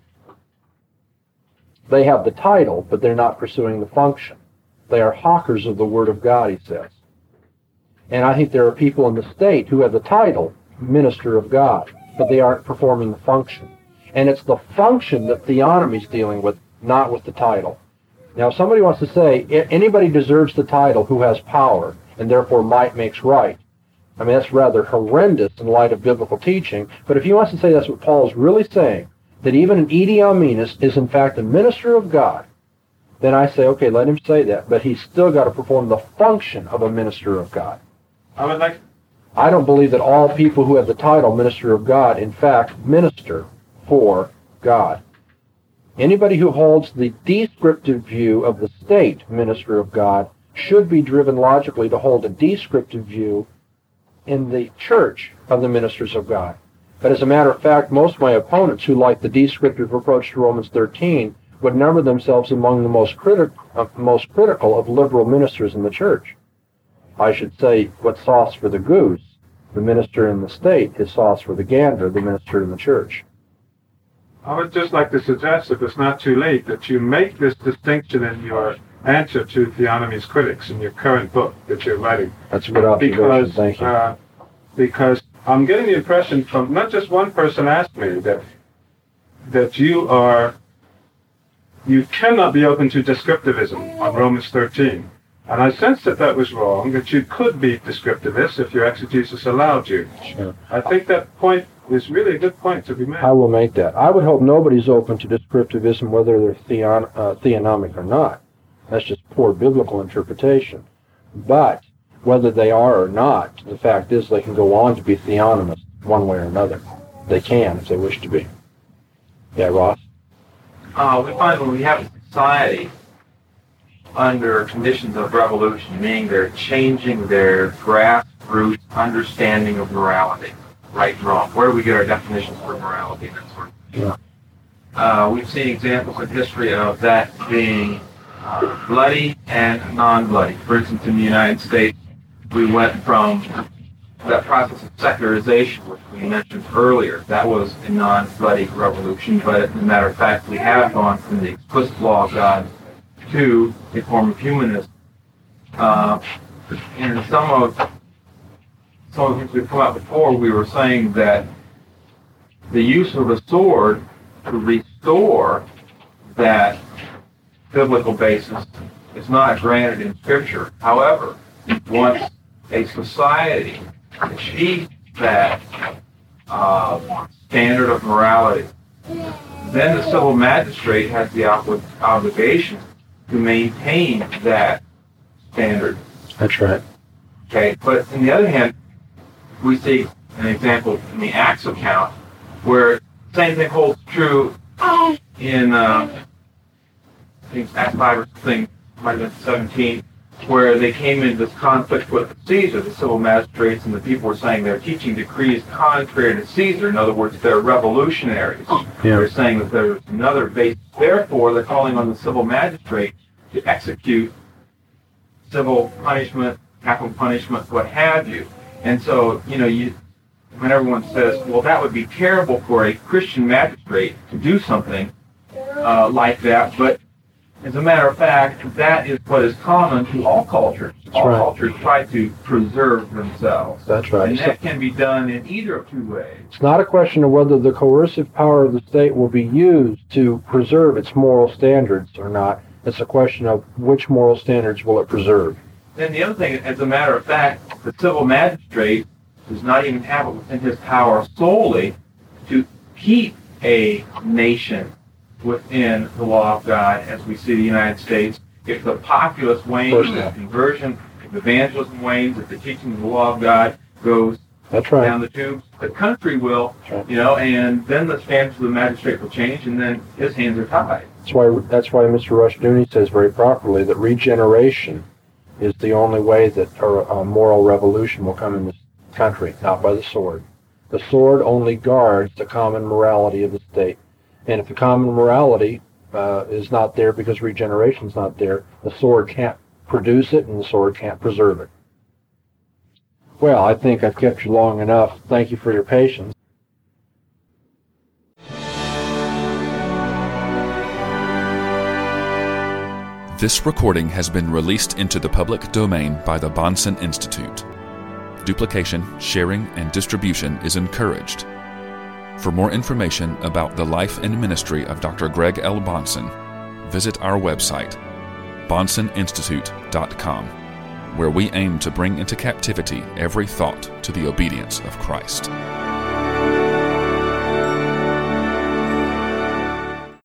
They have the title, but they're not pursuing the function. They are hawkers of the Word of God, he says. And I think there are people in the state who have the title, minister of God, but they aren't performing the function. And it's the function that theonomy is dealing with, not with the title. Now, if somebody wants to say anybody deserves the title who has power, and therefore might makes right, I mean, that's rather horrendous in light of biblical teaching. But if he wants to say that's what Paul is really saying, that even an Idi Amin is in fact a minister of God, then I say, okay, let him say that, but he's still got to perform the function of a minister of God. I don't believe that all people who have the title minister of God, in fact, minister for God. Anybody who holds the descriptive view of the state minister of God should be driven logically to hold a descriptive view in the church of the ministers of God. But as a matter of fact, most of my opponents who like the descriptive approach to Romans 13 would number themselves among the most critical of liberal ministers in the church. I should say, what's sauce for the goose, the minister in the state, is sauce for the gander, the minister in the church. I would just like to suggest, if it's not too late, that you make this distinction in your answer to Theonomy's critics in your current book that you're writing. That's a good observation. Thank you. Because I'm getting the impression from not just one person asked me that you cannot be open to descriptivism on Romans 13. And I sensed that was wrong, that you could be descriptivist if your exegesis allowed you. Sure. I think that point is really a good point to be made. I will make that. I would hope nobody's open to descriptivism, whether they're theonomic or not. That's just poor biblical interpretation. But whether they are or not, the fact is they can go on to be theonomists one way or another. They can if they wish to be. Yeah, Ross? We find when we have a society under conditions of revolution, meaning they're changing their grassroots understanding of morality, right and wrong. Where do we get our definitions for morality and that sort of thing? Yeah. We've seen examples in history of that being bloody and non-bloody. For instance, in the United States, we went from that process of secularization, which we mentioned earlier. That was a non-bloody revolution, but as a matter of fact, we have gone from the explicit law of God to a form of humanism. In some of the things we've come out before, we were saying that the use of a sword to restore that biblical basis is not granted in Scripture. However, once a society achieves that standard of morality, then the civil magistrate has the obligation to maintain that standard. That's right. Okay, but on the other hand, we see an example in the Acts account where the same thing holds true in I think Acts 5 or something, might have been 17, where they came into this conflict with Caesar. The civil magistrates and the people were saying their teaching decrees contrary to Caesar. In other words, they're revolutionaries. Yeah. They're saying that there's another base. Therefore, they're calling on the civil magistrate to execute civil punishment, capital punishment, what have you. And so, when everyone says, well, that would be terrible for a Christian magistrate to do something like that, but as a matter of fact, that is what is common to all cultures. All cultures try to preserve themselves. That's right. And that can be done in either of two ways. It's not a question of whether the coercive power of the state will be used to preserve its moral standards or not. It's a question of which moral standards will it preserve. Then the other thing, as a matter of fact, the civil magistrate does not even have it within his power solely to keep a nation within the law of God, as we see the United States. If the populace wanes, if conversion, if evangelism wanes, if the teaching of the law of God goes down the tubes, the country will, and then the standards of the magistrate will change, and then his hands are tied. That's why Mr. Rushdoony says very properly that regeneration is the only way that a moral revolution will come in this country, not by the sword. The sword only guards the common morality of the state. And if the common morality is not there because regeneration's not there, the sword can't produce it and the sword can't preserve it. Well, I think I've kept you long enough. Thank you for your patience. This recording has been released into the public domain by the Bahnsen Institute. Duplication, sharing, and distribution is encouraged. For more information about the life and ministry of Dr. Greg L. Bahnsen, visit our website, BahnsenInstitute.com, where we aim to bring into captivity every thought to the obedience of Christ.